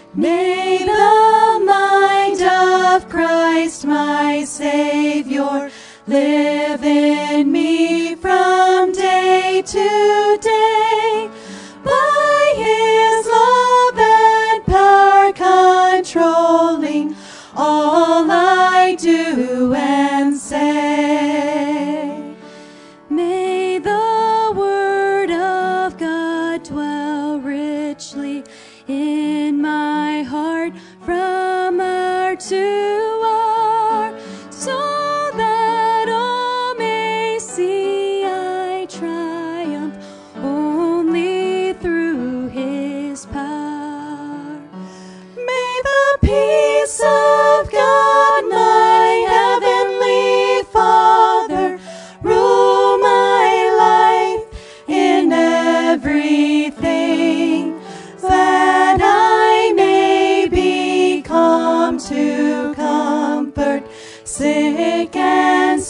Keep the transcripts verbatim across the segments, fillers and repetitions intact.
May the mind of Christ, my Savior, live in me from day to day. By His love and power controlling all I do and say. May the word of God dwell richly in my heart from hour to hour, so that all may see I triumph only through His power. May the peace of God, my heavenly Father, rule my life in everything, that I may be calm to comfort sick and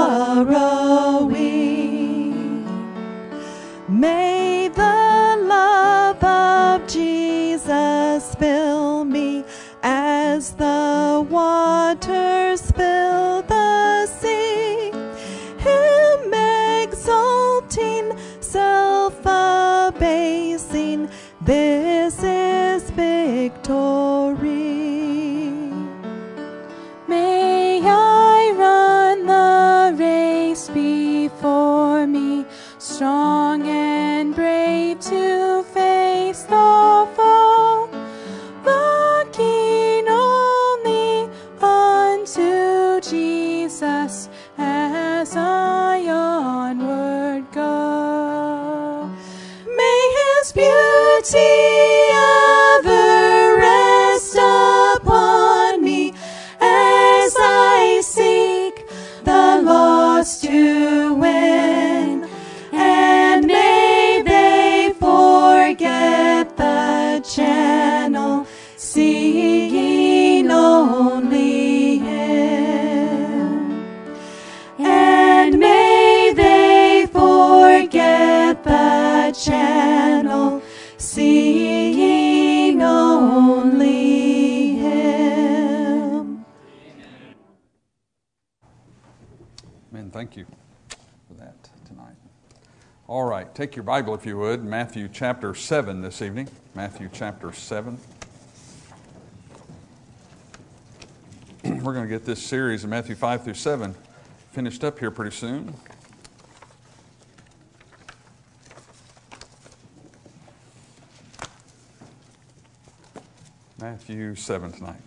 sorrowing. May the love of Jesus fill me as the waters fill the sea, Him exalting, self-abasing, this is victory. May I run the race before me, strong and brave to face the foe, looking only unto Jesus as I onward go. May His beauty ever rest upon me as I seek the lost to win, and may they forget the channel, seeking only Him. And may they forget the channel, seeing only Him. Amen. Thank you for that tonight. All right, take your Bible if you would, Matthew chapter seven this evening. Matthew chapter seven. We're going to get this series of Matthew five through seven finished up here pretty soon. Matthew seven tonight.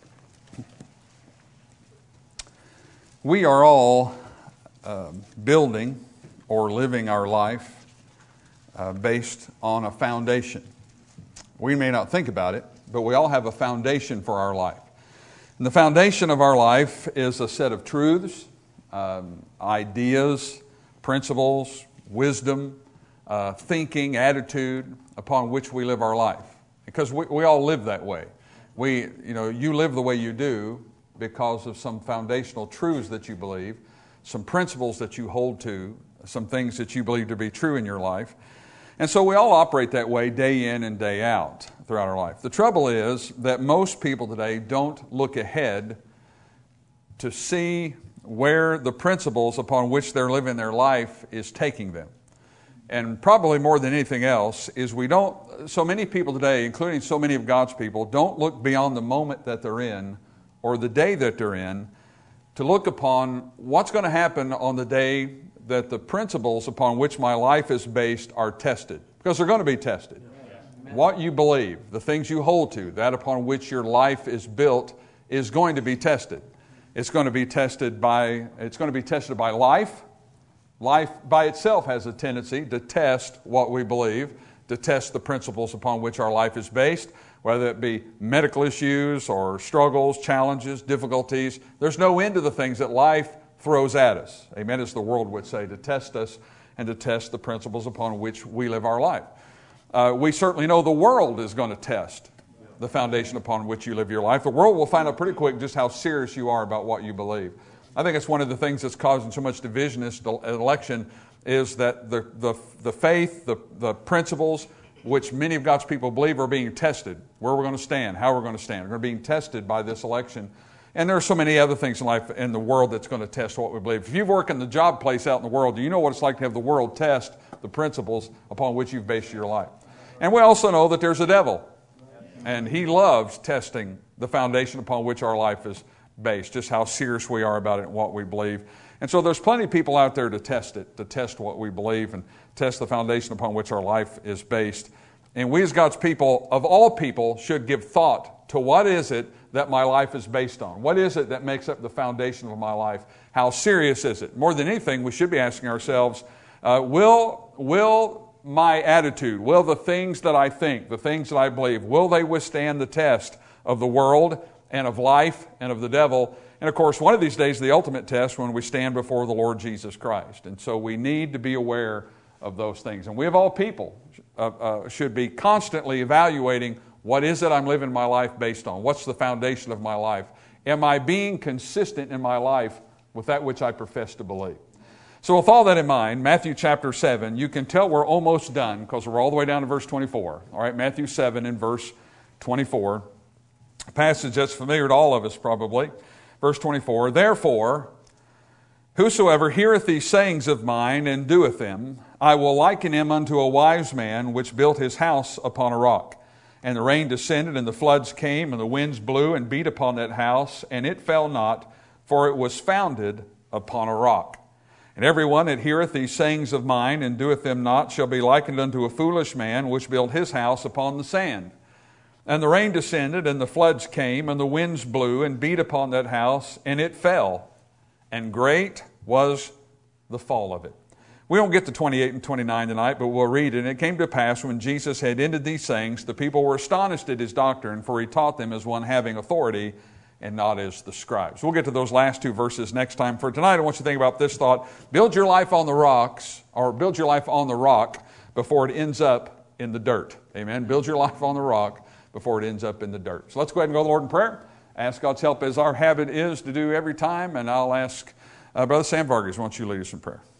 We are all uh, building or living our life uh, based on a foundation. We may not think about it, but we all have a foundation for our life. And the foundation of our life is a set of truths, um, ideas, principles, wisdom, uh, thinking, attitude upon which we live our life. Because we, we all live that way. We, you know, you live the way you do because of some foundational truths that you believe, some principles that you hold to, some things that you believe to be true in your life. And so we all operate that way day in and day out throughout our life. The trouble is that most people today don't look ahead to see where the principles upon which they're living their life is taking them. And probably more than anything else is we don't, so many people today, including so many of God's people, don't look beyond the moment that they're in or the day that they're in to look upon what's going to happen on the day that the principles upon which my life is based are tested. Because they're going to be tested. What you believe, the things you hold to, that upon which your life is built is going to be tested. It's going to be tested by, it's going to be tested by life. Life by itself has a tendency to test what we believe, to test the principles upon which our life is based, whether it be medical issues or struggles, challenges, difficulties. There's no end to the things that life throws at us. Amen, as the world would say, to test us and to test the principles upon which we live our life. Uh, we certainly know the world is going to test the foundation upon which you live your life. The world will find out pretty quick just how serious you are about what you believe. I think it's one of the things that's causing so much division in this election is that the, the, the faith, the, the principles which many of God's people believe are being tested, where we're going to stand, how we're going to stand. We're being tested by this election. And there are so many other things in life, in the world, that's going to test what we believe. If you've worked in the job place out in the world, do you know what it's like to have the world test the principles upon which you've based your life? And we also know that there's a devil. And he loves testing the foundation upon which our life is based, just how serious we are about it and what we believe. And so there's plenty of people out there to test it, to test what we believe and test the foundation upon which our life is based. And we as God's people, of all people, should give thought to what is it that my life is based on? What is it that makes up the foundation of my life? How serious is it? More than anything, we should be asking ourselves, uh, will, will my attitude, will the things that I think, the things that I believe, will they withstand the test of the world and of life and of the devil? And of course, one of these days, the ultimate test when we stand before the Lord Jesus Christ. And so we need to be aware of those things. And we of all people uh, uh, should be constantly evaluating, what is it I'm living my life based on? What's the foundation of my life? Am I being consistent in my life with that which I profess to believe? So with all that in mind, Matthew chapter seven, you can tell we're almost done because we're all the way down to verse twenty-four. All right, Matthew seven and verse twenty-four. A passage that's familiar to all of us probably. Verse twenty-four, therefore, whosoever heareth these sayings of mine and doeth them, I will liken him unto a wise man which built his house upon a rock. And the rain descended, and the floods came, and the winds blew and beat upon that house, and it fell not, for it was founded upon a rock. And every one that heareth these sayings of mine and doeth them not shall be likened unto a foolish man which built his house upon the sand. And the rain descended, and the floods came, and the winds blew and beat upon that house, and it fell, and great was the fall of it. We won't get to twenty-eight and twenty-nine tonight, but we'll read it. And it came to pass when Jesus had ended these sayings, the people were astonished at his doctrine, for he taught them as one having authority and not as the scribes. We'll get to those last two verses next time. For tonight, I want you to think about this thought. Build your life on the rocks, or build your life on the rock before it ends up in the dirt. Amen? Build your life on the rock before it ends up in the dirt. So let's go ahead and go to the Lord in prayer. Ask God's help as our habit is to do every time. And I'll ask uh, Brother Sam Vargas, why don't you lead us in prayer?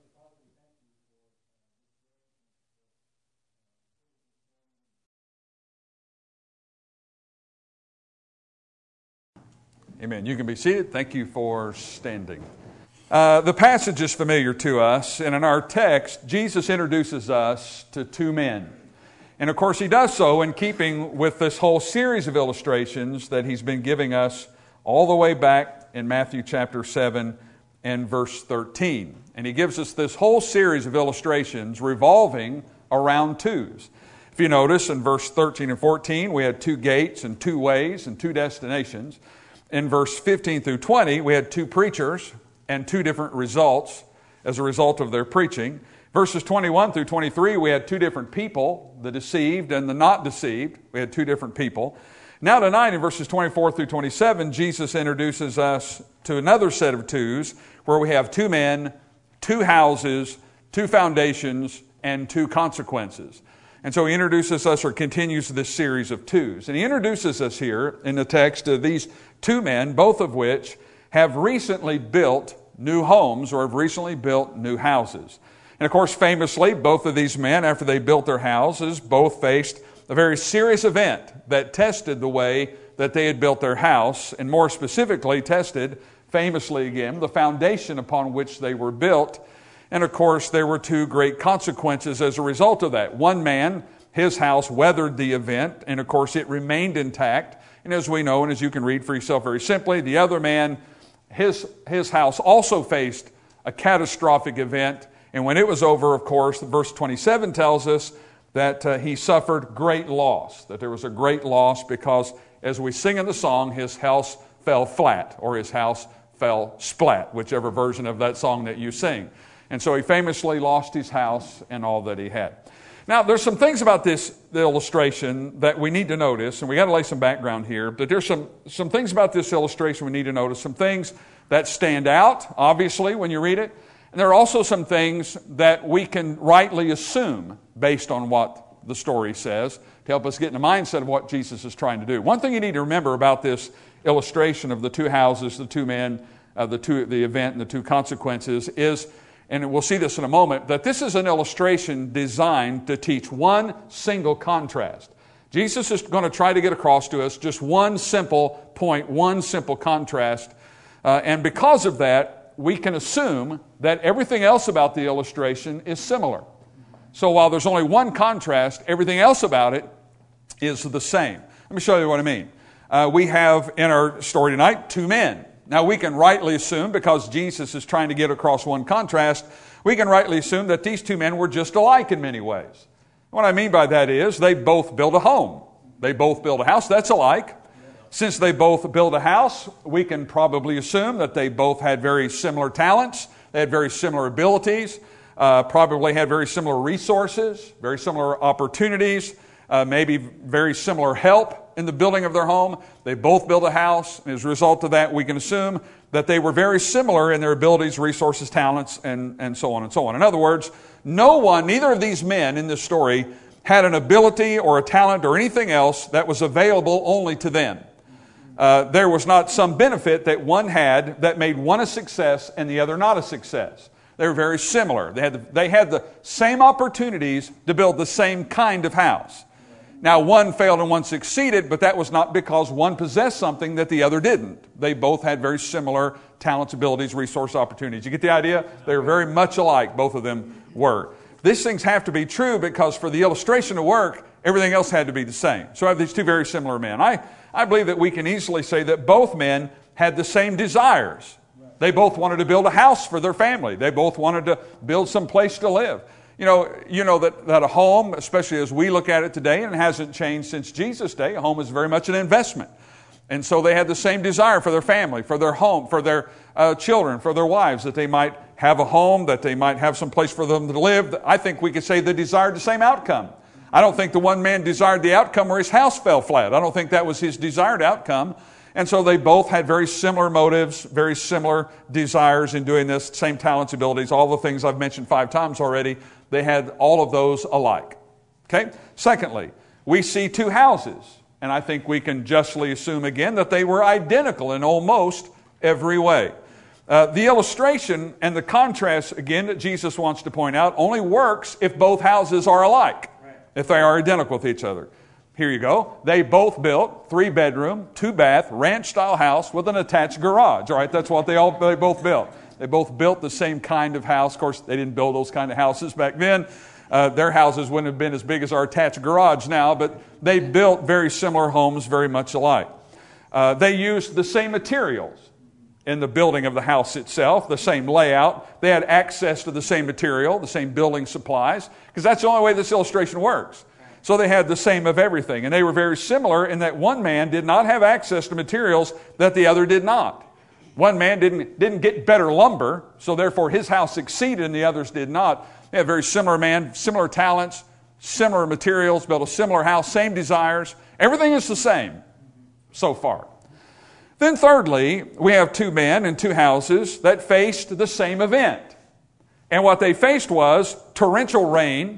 Amen. You can be seated. Thank you for standing. Uh, the passage is familiar to us, and in our text, Jesus introduces us to two men. And of course, he does so in keeping with this whole series of illustrations that he's been giving us all the way back in Matthew chapter seven and verse thirteen. And he gives us this whole series of illustrations revolving around twos. If you notice, in verse thirteen and fourteen, we had two gates and two ways and two destinations. In verse fifteen through twenty, we had two preachers and two different results as a result of their preaching. Verses twenty-one through twenty-three, we had two different people, the deceived and the not deceived. We had two different people. Now tonight in verses twenty-four through twenty-seven, Jesus introduces us to another set of twos where we have two men, two houses, two foundations, and two consequences. And so he introduces us or continues this series of twos. And he introduces us here in the text to these two men, both of which have recently built new homes or have recently built new houses. And of course, famously, both of these men, after they built their houses, both faced a very serious event that tested the way that they had built their house, and more specifically tested, famously again, the foundation upon which they were built. And of course, there were two great consequences as a result of that. One man, his house weathered the event, and of course it remained intact. And as we know, and as you can read for yourself very simply, the other man, his, his house also faced a catastrophic event. And when it was over, of course, verse twenty-seven tells us that uh, he suffered great loss, that there was a great loss because, as we sing in the song, his house fell flat, or his house fell splat, whichever version of that song that you sing. And so he famously lost his house and all that he had. Now, there's some things about this illustration that we need to notice, and we got to lay some background here, but there's some, some things about this illustration we need to notice, some things that stand out, obviously, when you read it, and there are also some things that we can rightly assume based on what the story says to help us get in the mindset of what Jesus is trying to do. One thing you need to remember about this illustration of the two houses, the two men, uh, the two, the event, and the two consequences is and we'll see this in a moment, that this is an illustration designed to teach one single contrast. Jesus is going to try to get across to us just one simple point, one simple contrast. Uh, and because of that, we can assume that everything else about the illustration is similar. So while there's only one contrast, everything else about it is the same. Let me show you what I mean. Uh, we have in our story tonight two men. Now we can rightly assume, because Jesus is trying to get across one contrast, we can rightly assume that these two men were just alike in many ways. What I mean by that is they both built a home. They both built a house. That's alike. Since they both built a house, we can probably assume that they both had very similar talents. They had very similar abilities, uh, probably had very similar resources, very similar opportunities, uh, maybe very similar help in the building of their home. They both built a house, and as a result of that, we can assume that they were very similar in their abilities, resources, talents, and, and so on and so on. In other words, no one, neither of these men in this story had an ability or a talent or anything else that was available only to them. Uh, there was not some benefit that one had that made one a success and the other not a success. They were very similar. They had the, they had the same opportunities to build the same kind of house. Now, one failed and one succeeded, but that was not because one possessed something that the other didn't. They both had very similar talents, abilities, resource opportunities. You get the idea? They were very much alike, both of them were. These things have to be true because for the illustration to work, everything else had to be the same. So I have these two very similar men. I, I believe that we can easily say that both men had the same desires. They both wanted to build a house for their family. They both wanted to build some place to live. You know, you know that, that a home, especially as we look at it today, and it hasn't changed since Jesus' day, a home is very much an investment. And so they had the same desire for their family, for their home, for their uh, children, for their wives, that they might have a home, that they might have some place for them to live. I think we could say they desired the same outcome. I don't think the one man desired the outcome where his house fell flat. I don't think that was his desired outcome. And so they both had very similar motives, very similar desires in doing this, same talents, abilities, all the things I've mentioned five times already. They had all of those alike. Okay? Secondly, we see two houses. And I think we can justly assume again that they were identical in almost every way. Uh, the illustration and the contrast, again, that Jesus wants to point out only works if both houses are alike, if they are identical with each other. Here you go. They both built three-bedroom, two-bath, ranch-style house with an attached garage. All right, that's what they all they both built. They both built the same kind of house. Of course, they didn't build those kind of houses back then. Uh, their houses wouldn't have been as big as our attached garage now, but they built very similar homes, very much alike. Uh, they used the same materials in the building of the house itself, the same layout. They had access to the same material, the same building supplies, because that's the only way this illustration works. So they had the same of everything, and they were very similar in that one man did not have access to materials that the other did not. One man didn't, didn't get better lumber, so therefore his house succeeded and the others did not. They had a very similar man, similar talents, similar materials, built a similar house, same desires. Everything is the same so far. Then thirdly, we have two men and two houses that faced the same event. And what they faced was torrential rain,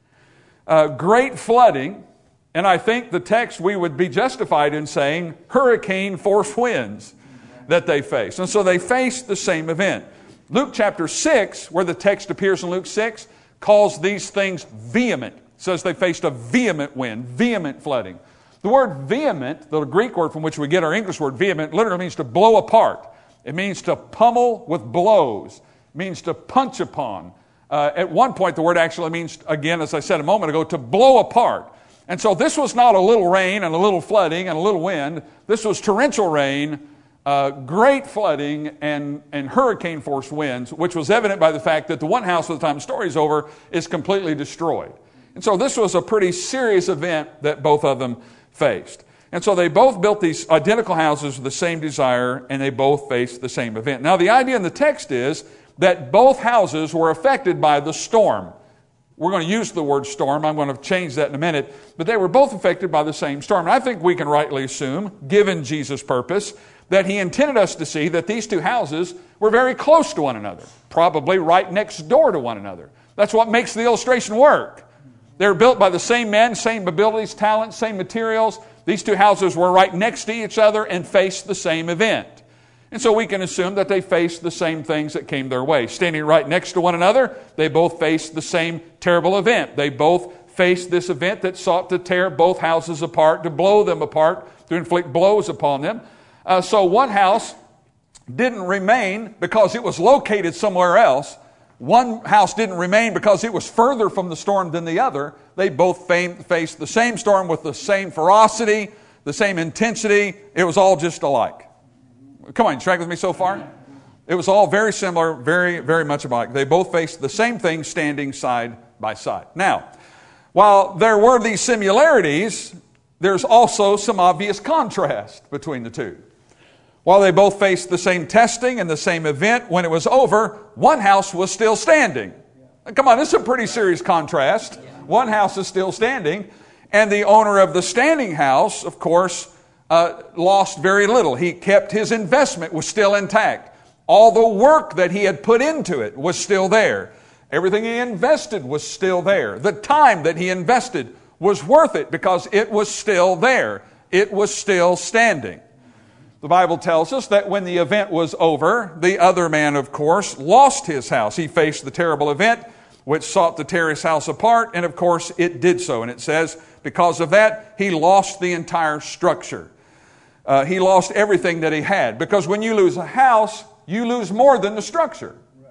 uh, great flooding, and I think the text we would be justified in saying hurricane force winds that they faced. And so they faced the same event. Luke chapter six, where the text appears in Luke six, calls these things vehement. It says they faced a vehement wind, vehement flooding. The word vehement, the Greek word from which we get our English word vehement, literally means to blow apart. It means to pummel with blows. It means to punch upon. Uh, at one point, the word actually means, again, as I said a moment ago, to blow apart. And so this was not a little rain and a little flooding and a little wind. This was torrential rain, uh, great flooding, and, and hurricane-force winds, which was evident by the fact that the one house, by the time the story is over, is completely destroyed. And so this was a pretty serious event that both of them faced. And so they both built these identical houses with the same desire, and they both faced the same event. Now, the idea in the text is that both houses were affected by the storm. We're going to use the word storm. I'm going to change that in a minute. But they were both affected by the same storm. And I think we can rightly assume, given Jesus' purpose, that he intended us to see that these two houses were very close to one another, probably right next door to one another. That's what makes the illustration work. They were built by the same men, same abilities, talents, same materials. These two houses were right next to each other and faced the same event. And so we can assume that they faced the same things that came their way. Standing right next to one another, they both faced the same terrible event. They both faced this event that sought to tear both houses apart, to blow them apart, to inflict blows upon them. Uh, so one house didn't remain because it was located somewhere else. One house didn't remain because it was further from the storm than the other. They both faced the same storm with the same ferocity, the same intensity. It was all just alike. Come on, you track with me so far? It was all very similar, very, very much alike. They both faced the same thing standing side by side. Now, while there were these similarities, there's also some obvious contrast between the two. While they both faced the same testing and the same event, when it was over, one house was still standing. Come on, this is a pretty serious contrast. One house is still standing, and the owner of the standing house, of course, uh, lost very little. He kept his investment, was still intact. All the work that he had put into it was still there. Everything he invested was still there. The time that he invested was worth it because it was still there. It was still standing. The Bible tells us that when the event was over, the other man, of course, lost his house. He faced the terrible event which sought to tear his house apart, and of course it did so. And it says, because of that, he lost the entire structure. Uh, he lost everything that he had. Because when you lose a house, you lose more than the structure.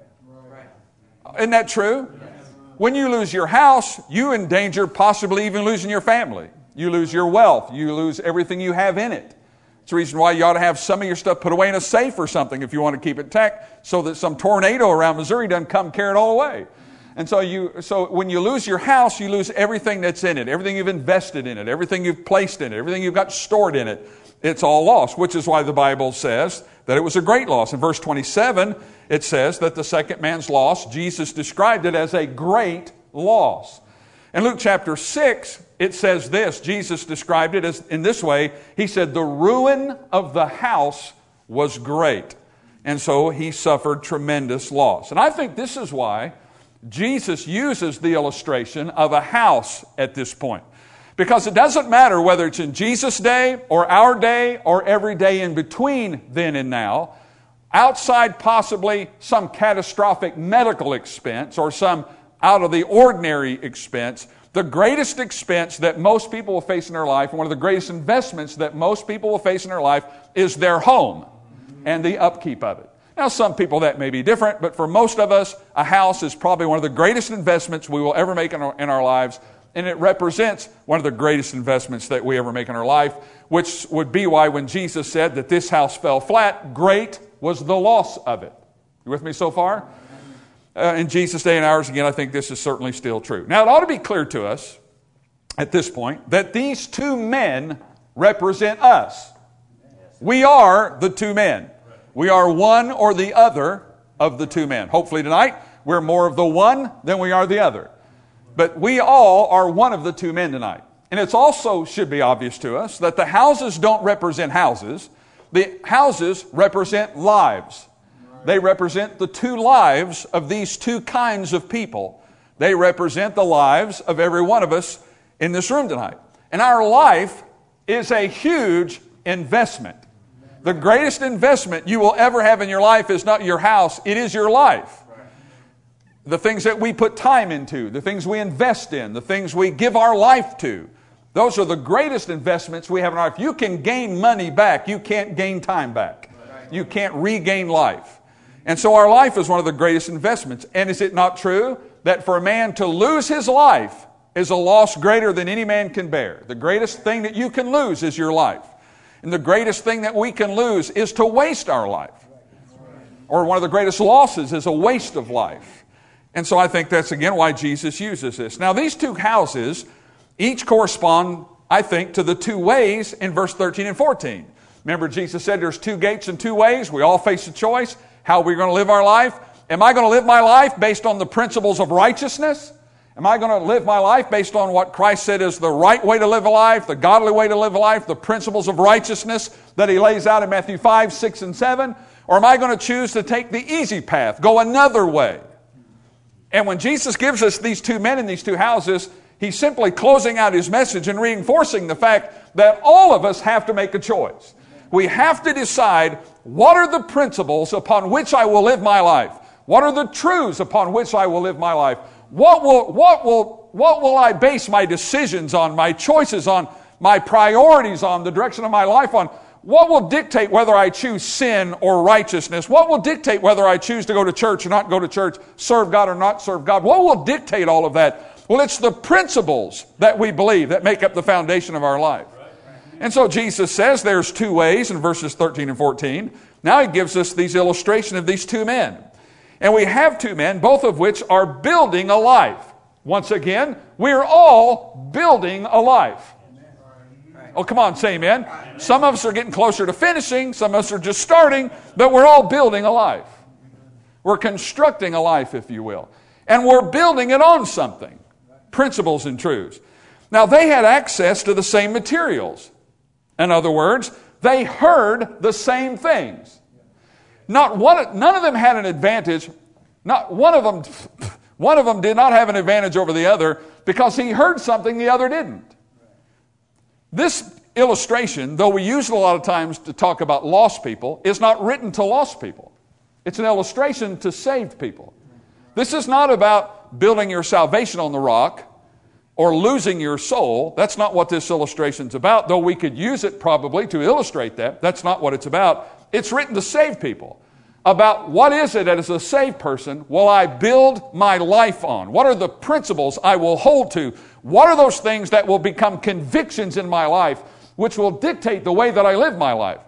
Isn't that true? When you lose your house, you endanger possibly even losing your family. You lose your wealth. You lose everything you have in it. It's the reason why you ought to have some of your stuff put away in a safe or something if you want to keep it intact, so that some tornado around Missouri doesn't come carry it all away. And so you, so when you lose your house, you lose everything that's in it, everything you've invested in it, everything you've placed in it, everything you've got stored in it. It's all lost, which is why the Bible says that it was a great loss. In verse twenty-seven, it says that the second man's loss, Jesus described it as a great loss. In Luke chapter six, it says this. Jesus described it as in this way. He said, the ruin of the house was great. And so he suffered tremendous loss. And I think this is why Jesus uses the illustration of a house at this point. Because it doesn't matter whether it's in Jesus' day or our day or every day in between then and now, outside possibly some catastrophic medical expense or some out of the ordinary expense, the greatest expense that most people will face in their life, and one of the greatest investments that most people will face in their life, is their home and the upkeep of it. Now, some people that may be different, but for most of us, a house is probably one of the greatest investments we will ever make in our, in our lives, and it represents one of the greatest investments that we ever make in our life, which would be why when Jesus said that this house fell flat, great was the loss of it. You with me so far? Uh, in Jesus' day and ours, again, I think this is certainly still true. Now, it ought to be clear to us at this point that these two men represent us. We are the two men. We are one or the other of the two men. Hopefully tonight, we're more of the one than we are the other. But we all are one of the two men tonight. And it's also should be obvious to us that the houses don't represent houses. The houses represent lives. They represent the two lives of these two kinds of people. They represent the lives of every one of us in this room tonight. And our life is a huge investment. The greatest investment you will ever have in your life is not your house, it is your life. The things that we put time into, the things we invest in, the things we give our life to, those are the greatest investments we have in our life. You can gain money back, you can't gain time back. You can't regain life. And so our life is one of the greatest investments. And is it not true that for a man to lose his life is a loss greater than any man can bear? The greatest thing that you can lose is your life. And the greatest thing that we can lose is to waste our life. Or one of the greatest losses is a waste of life. And so I think that's again why Jesus uses this. Now these two houses each correspond, I think, to the two ways in verse thirteen and fourteen. Remember Jesus said there's two gates and two ways. We all face a choice. How we're going to live our life. Am I going to live my life based on the principles of righteousness? Am I going to live my life based on what Christ said is the right way to live a life, the godly way to live a life, the principles of righteousness that He lays out in Matthew five, six, and seven? Or am I going to choose to take the easy path, go another way? And when Jesus gives us these two men in these two houses, He's simply closing out His message and reinforcing the fact that all of us have to make a choice. We have to decide, what are the principles upon which I will live my life? What are the truths upon which I will live my life? What will, what will, what will I base my decisions on, my choices on, my priorities on, the direction of my life on? What will dictate whether I choose sin or righteousness? What will dictate whether I choose to go to church or not go to church, serve God or not serve God? What will dictate all of that? Well, it's the principles that we believe that make up the foundation of our life. And so Jesus says there's two ways in verses thirteen and fourteen. Now he gives us these illustrations of these two men. And we have two men, both of which are building a life. Once again, we're all building a life. Oh, come on, say amen. Some of us are getting closer to finishing. Some of us are just starting. But we're all building a life. We're constructing a life, if you will. And we're building it on something. Principles and truths. Now, they had access to the same materials. In other words, they heard the same things. Not one, none of them had an advantage. Not one of them, one of them did not have an advantage over the other because he heard something the other didn't. This illustration, though we use it a lot of times to talk about lost people, is not written to lost people. It's an illustration to saved people. This is not about building your salvation on the rock or losing your soul. That's not what this illustration's about, though we could use it probably to illustrate that. That's not what it's about. It's written to save people. About what is it that as a saved person will I build my life on? What are the principles I will hold to? What are those things that will become convictions in my life which will dictate the way that I live my life?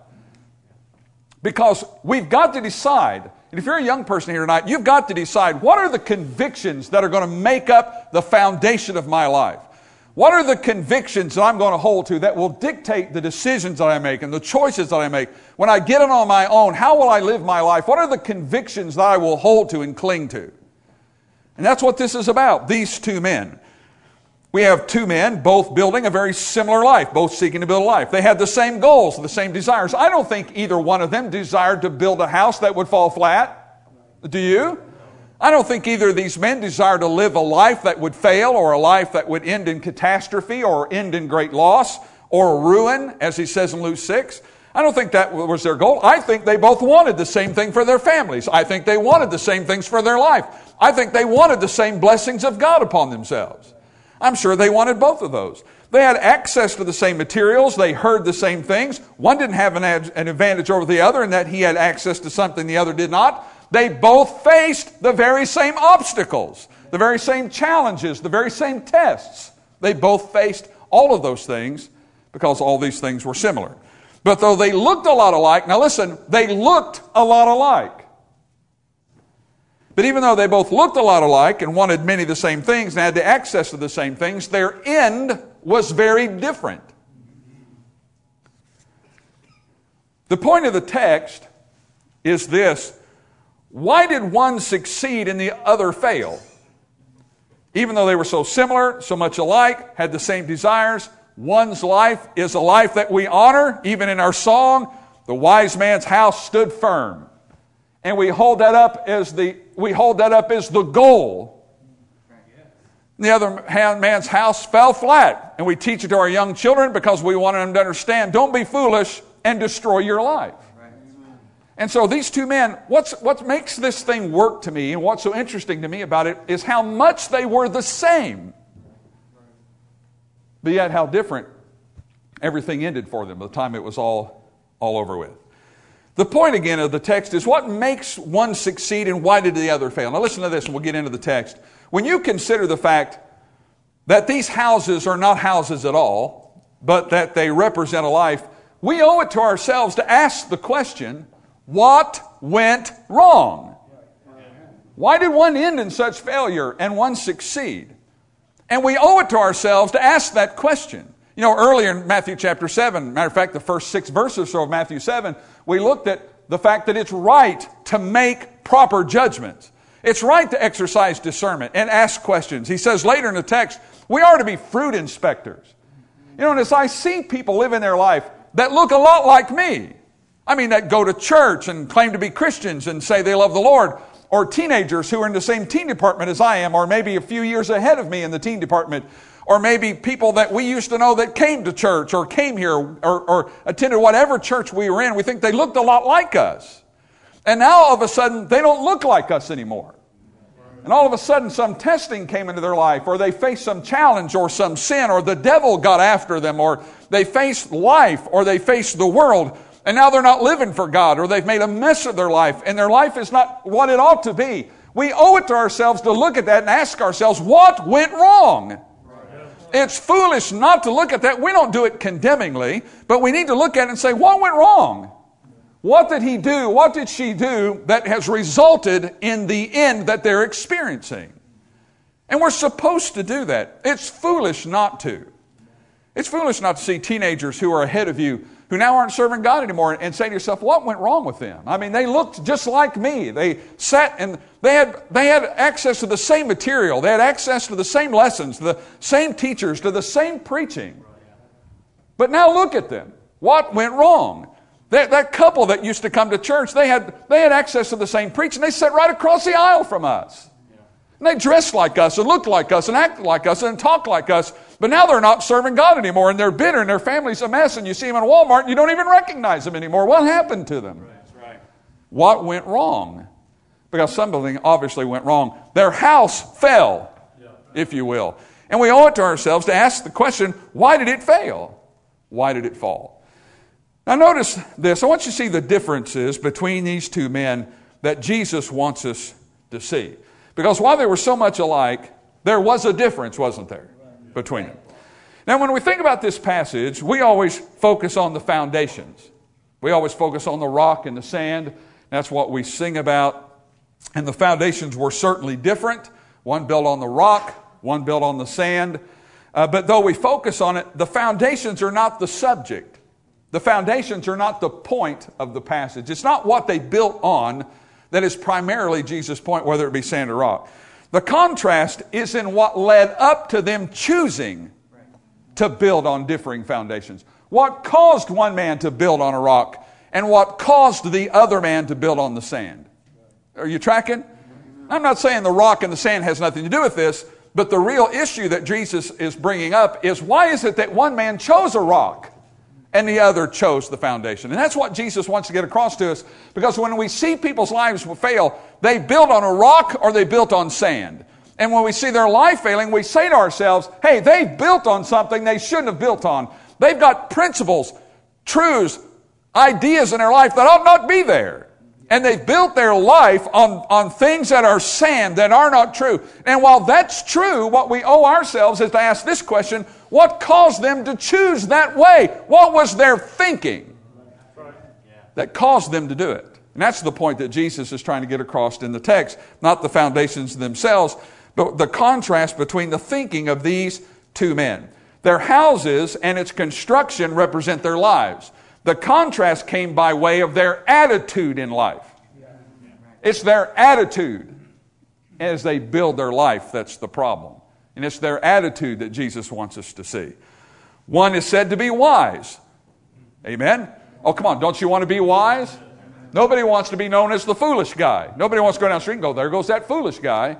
Because we've got to decide, and if you're a young person here tonight, you've got to decide, what are the convictions that are going to make up the foundation of my life? What are the convictions that I'm going to hold to that will dictate the decisions that I make and the choices that I make? When I get it on my own, how will I live my life? What are the convictions that I will hold to and cling to? And that's what this is about, these two men. We have two men, both building a very similar life, both seeking to build a life. They had the same goals, the same desires. I don't think either one of them desired to build a house that would fall flat. Do you? I don't think either of these men desired to live a life that would fail or a life that would end in catastrophe or end in great loss or ruin, as he says in Luke six. I don't think that was their goal. I think they both wanted the same thing for their families. I think they wanted the same things for their life. I think they wanted the same blessings of God upon themselves. I'm sure they wanted both of those. They had access to the same materials. They heard the same things. One didn't have an, ad- an advantage over the other in that he had access to something the other did not. They both faced the very same obstacles, the very same challenges, the very same tests. They both faced all of those things because all these things were similar. But though they looked a lot alike, now listen, they looked a lot alike. But even though they both looked a lot alike and wanted many of the same things and had the access to the same things, their end was very different. The point of the text is this. Why did one succeed and the other fail? Even though they were so similar, so much alike, had the same desires, one's life is a life that we honor. Even in our song, the wise man's house stood firm. And we hold that up as the we hold that up as the goal. The other man's house fell flat. And we teach it to our young children because we want them to understand, don't be foolish and destroy your life. And so these two men, what's, what makes this thing work to me and what's so interesting to me about it is how much they were the same. But yet how different everything ended for them by the time it was all, all over with. The point again of the text is what makes one succeed and why did the other fail? Now listen to this and we'll get into the text. When you consider the fact that these houses are not houses at all, but that they represent a life, we owe it to ourselves to ask the question, what went wrong? Why did one end in such failure and one succeed? And we owe it to ourselves to ask that question. You know, earlier in Matthew chapter seven, matter of fact, the first six verses or so of Matthew seven, we looked at the fact that it's right to make proper judgments. It's right to exercise discernment and ask questions. He says later in the text, we are to be fruit inspectors. You know, and as I see people live in their life that look a lot like me, I mean, that go to church and claim to be Christians and say they love the Lord, or teenagers who are in the same teen department as I am, or maybe a few years ahead of me in the teen department, or maybe people that we used to know that came to church or came here or, or attended whatever church we were in. We think they looked a lot like us. And now all of a sudden they don't look like us anymore. And all of a sudden some testing came into their life, or they faced some challenge or some sin, or the devil got after them, or they faced life, or they faced the world, and now they're not living for God, or they've made a mess of their life, and their life is not what it ought to be. We owe it to ourselves to look at that and ask ourselves, what went wrong? It's foolish not to look at that. We don't do it condemningly, but we need to look at it and say, what went wrong? What did he do? What did she do that has resulted in the end that they're experiencing? And we're supposed to do that. It's foolish not to. It's foolish not to see teenagers who are ahead of you who now aren't serving God anymore and say to yourself, what went wrong with them? I mean, they looked just like me. They sat and they had, they had access to the same material. They had access to the same lessons, to the same teachers, to the same preaching. But now look at them. What went wrong? That, that couple that used to come to church, they had, they had access to the same preaching. They sat right across the aisle from us. And they dressed like us and looked like us and acted like us and talked like us. But now they're not serving God anymore, and they're bitter, and their family's a mess, and you see them in Walmart and you don't even recognize them anymore. What happened to them? Right. What went wrong? Because something obviously went wrong. Their house fell, yeah. if you will. And we owe it to ourselves to ask the question, why did it fail? Why did it fall? Now notice this. I want you to see the differences between these two men that Jesus wants us to see. Because while they were so much alike, there was a difference, wasn't there, between them? Now when we think about this passage, we always focus on the foundations. We always focus on the rock and the sand. That's what we sing about. And the foundations were certainly different. One built on the rock, one built on the sand. Uh, but though we focus on it, the foundations are not the subject. The foundations are not the point of the passage. It's not what they built on that is primarily Jesus' point, whether it be sand or rock. The contrast is in what led up to them choosing to build on differing foundations. What caused one man to build on a rock and what caused the other man to build on the sand. Are you tracking? I'm not saying the rock and the sand has nothing to do with this, but the real issue that Jesus is bringing up is why is it that one man chose a rock and the other chose the foundation? And that's what Jesus wants to get across to us, because when we see people's lives fail, they built on a rock or they built on sand. And when we see their life failing, we say to ourselves, hey, they built on something they shouldn't have built on. They've got principles, truths, ideas in their life that ought not be there. And they've built their life on, on things that are sand, that are not true. And while that's true, what we owe ourselves is to ask this question, what caused them to choose that way? What was their thinking that caused them to do it? And that's the point that Jesus is trying to get across in the text. Not the foundations themselves, but the contrast between the thinking of these two men. Their houses and its construction represent their lives. The contrast came by way of their attitude in life. It's their attitude as they build their life that's the problem. And it's their attitude that Jesus wants us to see. One is said to be wise. Amen? Oh, come on, don't you want to be wise? Nobody wants to be known as the foolish guy. Nobody wants to go down the street and go, there goes that foolish guy.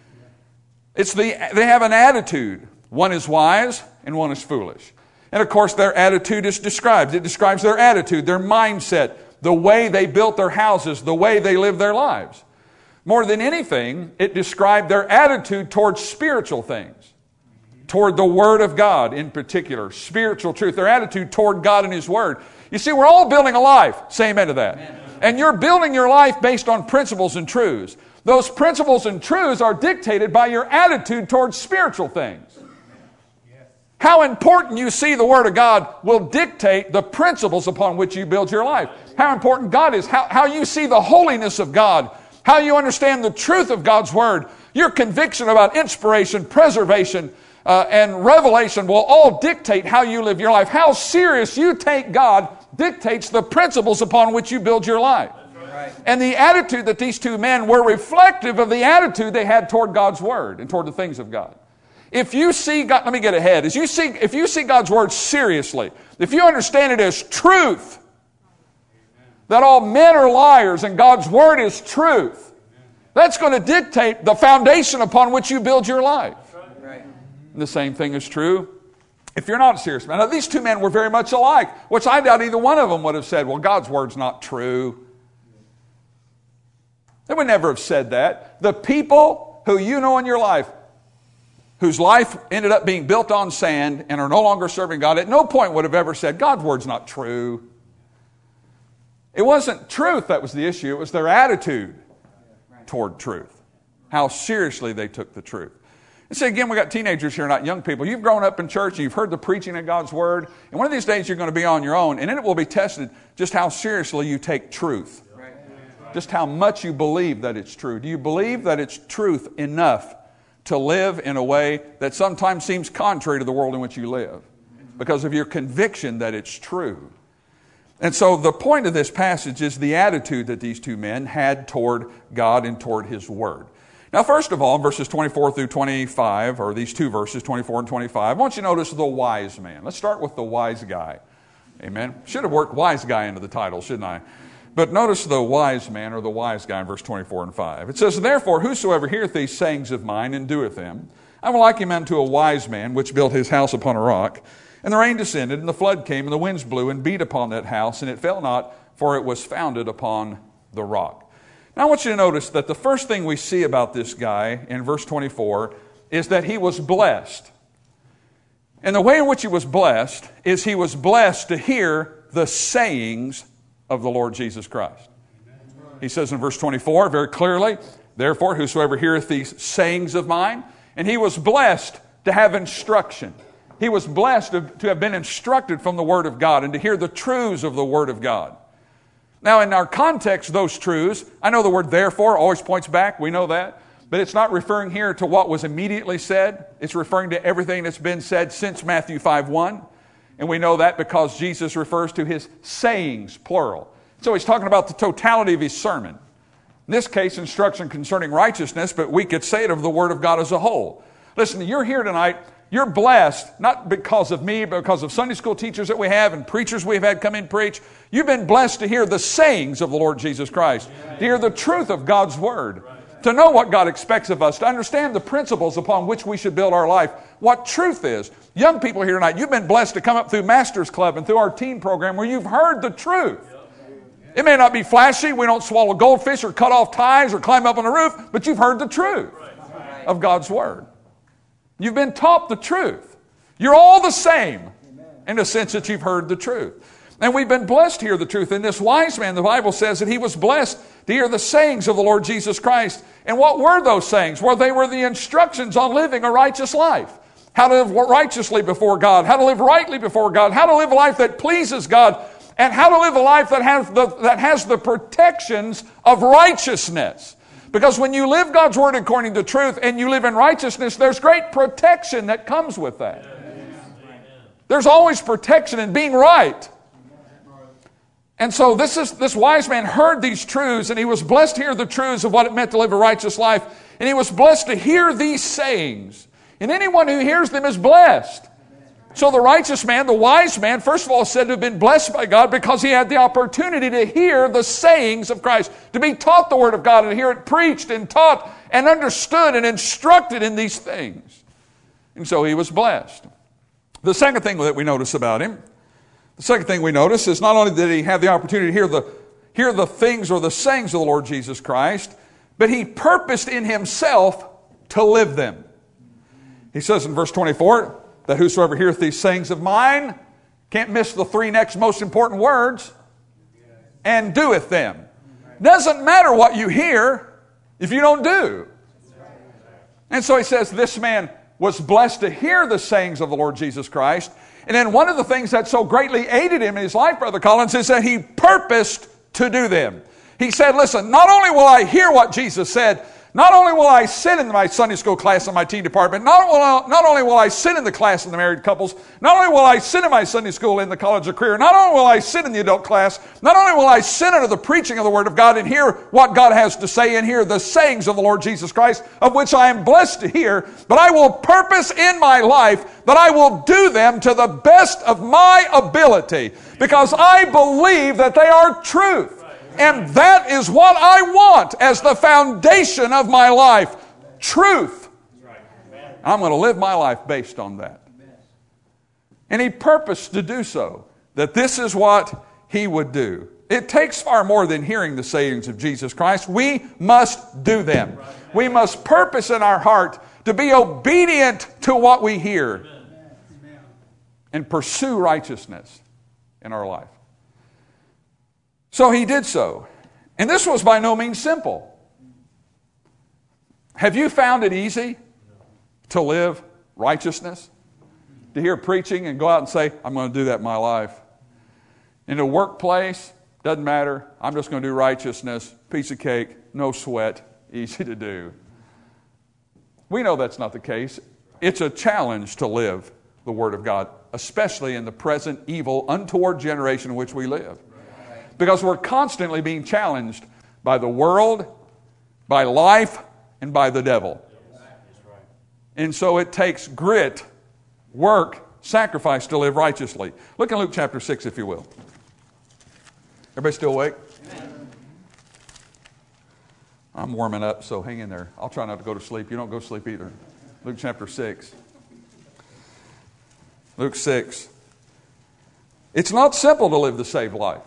It's the, they have an attitude. One is wise and one is foolish. And of course, their attitude is described. It describes their attitude, their mindset, the way they built their houses, the way they lived their lives. More than anything, it described their attitude towards spiritual things, toward the Word of God in particular, spiritual truth, their attitude toward God and His Word. You see, we're all building a life. Say amen to that. Amen. And you're building your life based on principles and truths. Those principles and truths are dictated by your attitude towards spiritual things. How important you see the Word of God will dictate the principles upon which you build your life. How important God is, how, how you see the holiness of God, how you understand the truth of God's Word, your conviction about inspiration, preservation, uh, and revelation will all dictate how you live your life. How serious you take God dictates the principles upon which you build your life. Right. And the attitude that these two men were reflective of the attitude they had toward God's Word and toward the things of God. If you see God, let me get ahead. As you see, if you see God's Word seriously, if you understand it as truth, that all men are liars and God's Word is truth, that's going to dictate the foundation upon which you build your life. And the same thing is true if you're not a serious man. Now, these two men were very much alike, which I doubt either one of them would have said, well, God's word's not true. They would never have said that. The people who you know in your life, whose life ended up being built on sand and are no longer serving God, at no point would have ever said, God's word's not true. It wasn't truth that was the issue. It was their attitude toward truth. How seriously they took the truth. And so again, we got teenagers here, not young people. You've grown up in church and you've heard the preaching of God's word. And one of these days you're going to be on your own. And then it will be tested just how seriously you take truth. Just how much you believe that it's true. Do you believe that it's truth enough to live in a way that sometimes seems contrary to the world in which you live? Because of your conviction that it's true. And so the point of this passage is the attitude that these two men had toward God and toward His Word. Now, first of all, verses twenty-four through twenty-five, or these two verses, twenty-four and twenty-five, I want you to notice the wise man. Let's start with the wise guy. Amen. Should have worked wise guy into the title, shouldn't I? But notice the wise man, or the wise guy, in verse twenty-four and five. It says, Therefore, whosoever heareth these sayings of mine and doeth them, I will liken him unto a wise man, which built his house upon a rock. And the rain descended, and the flood came, and the winds blew, and beat upon that house, and it fell not, for it was founded upon the rock. Now, I want you to notice that the first thing we see about this guy in verse twenty-four is that he was blessed. And the way in which he was blessed is he was blessed to hear the sayings of the Lord Jesus Christ. He says in verse twenty-four very clearly, Therefore, whosoever heareth these sayings of mine, and he was blessed to have instruction. He was blessed to have been instructed from the Word of God and to hear the truths of the Word of God. Now, in our context, those truths, I know the word therefore always points back. We know that. But it's not referring here to what was immediately said. It's referring to everything that's been said since Matthew five one. And we know that because Jesus refers to His sayings, plural. So He's talking about the totality of His sermon. In this case, instruction concerning righteousness, but we could say it of the Word of God as a whole. Listen, you're here tonight. You're blessed, not because of me, but because of Sunday school teachers that we have and preachers we've had come in preach. You've been blessed to hear the sayings of the Lord Jesus Christ, to hear the truth of God's Word, to know what God expects of us, to understand the principles upon which we should build our life, what truth is. Young people here tonight, you've been blessed to come up through Masters Club and through our teen program where you've heard the truth. It may not be flashy. We don't swallow goldfish or cut off ties or climb up on the roof, but you've heard the truth of God's Word. You've been taught the truth. You're all the same in the sense that you've heard the truth. And we've been blessed to hear the truth. And this wise man, the Bible says that he was blessed to hear the sayings of the Lord Jesus Christ. And what were those sayings? Well, they were the instructions on living a righteous life. How to live righteously before God. How to live rightly before God. How to live a life that pleases God. And how to live a life that has the, that has the protections of righteousness. Because when you live God's Word according to truth and you live in righteousness, there's great protection that comes with that. There's always protection in being right. And so this is this wise man heard these truths, and he was blessed to hear the truths of what it meant to live a righteous life. And he was blessed to hear these sayings. And anyone who hears them is blessed. So the righteous man, the wise man, first of all, is said to have been blessed by God because he had the opportunity to hear the sayings of Christ, to be taught the Word of God and to hear it preached and taught and understood and instructed in these things. And so he was blessed. The second thing that we notice about him, the second thing we notice is not only did he have the opportunity to hear the, hear the things or the sayings of the Lord Jesus Christ, but he purposed in himself to live them. He says in verse twenty-four, that whosoever heareth these sayings of mine, can't miss the three next most important words, and doeth them. Doesn't matter what you hear if you don't do. And so he says this man was blessed to hear the sayings of the Lord Jesus Christ. And then one of the things that so greatly aided him in his life, Brother Collins, is that he purposed to do them. He said, listen, not only will I hear what Jesus said, not only will I sit in my Sunday school class in my teen department, not, will I, not only will I sit in the class in the married couples, not only will I sit in my Sunday school in the college of career, not only will I sit in the adult class, not only will I sit under the preaching of the Word of God and hear what God has to say and hear the sayings of the Lord Jesus Christ, of which I am blessed to hear, but I will purpose in my life that I will do them to the best of my ability, because I believe that they are truth. And that is what I want as the foundation of my life. Truth. I'm going to live my life based on that. And he purposed to do so, that this is what he would do. It takes far more than hearing the sayings of Jesus Christ. We must do them. We must purpose in our heart to be obedient to what we hear and pursue righteousness in our life. So he did so. And this was by no means simple. Have you found it easy to live righteousness? To hear preaching and go out and say, I'm going to do that in my life. In the workplace, doesn't matter. I'm just going to do righteousness. Piece of cake, no sweat, easy to do. We know that's not the case. It's a challenge to live the Word of God, especially in the present evil, untoward generation in which we live. Because we're constantly being challenged by the world, by life, and by the devil. And so it takes grit, work, sacrifice to live righteously. Look in Luke chapter six, if you will. Everybody still awake? Amen. I'm warming up, so hang in there. I'll try not to go to sleep. You don't go to sleep either. Luke chapter six. Luke six. It's not simple to live the saved life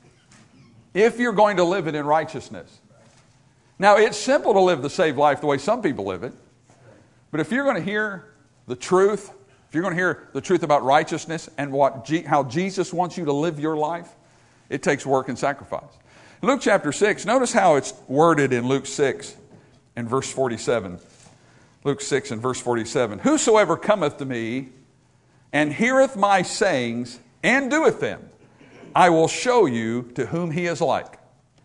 if you're going to live it in righteousness. Now, it's simple to live the saved life the way some people live it. But if you're going to hear the truth, if you're going to hear the truth about righteousness and what G- how Jesus wants you to live your life, it takes work and sacrifice. In Luke chapter six, notice how it's worded in Luke six and verse forty-seven. Luke six and verse forty-seven. Whosoever cometh to me and heareth my sayings and doeth them, I will show you to whom he is like.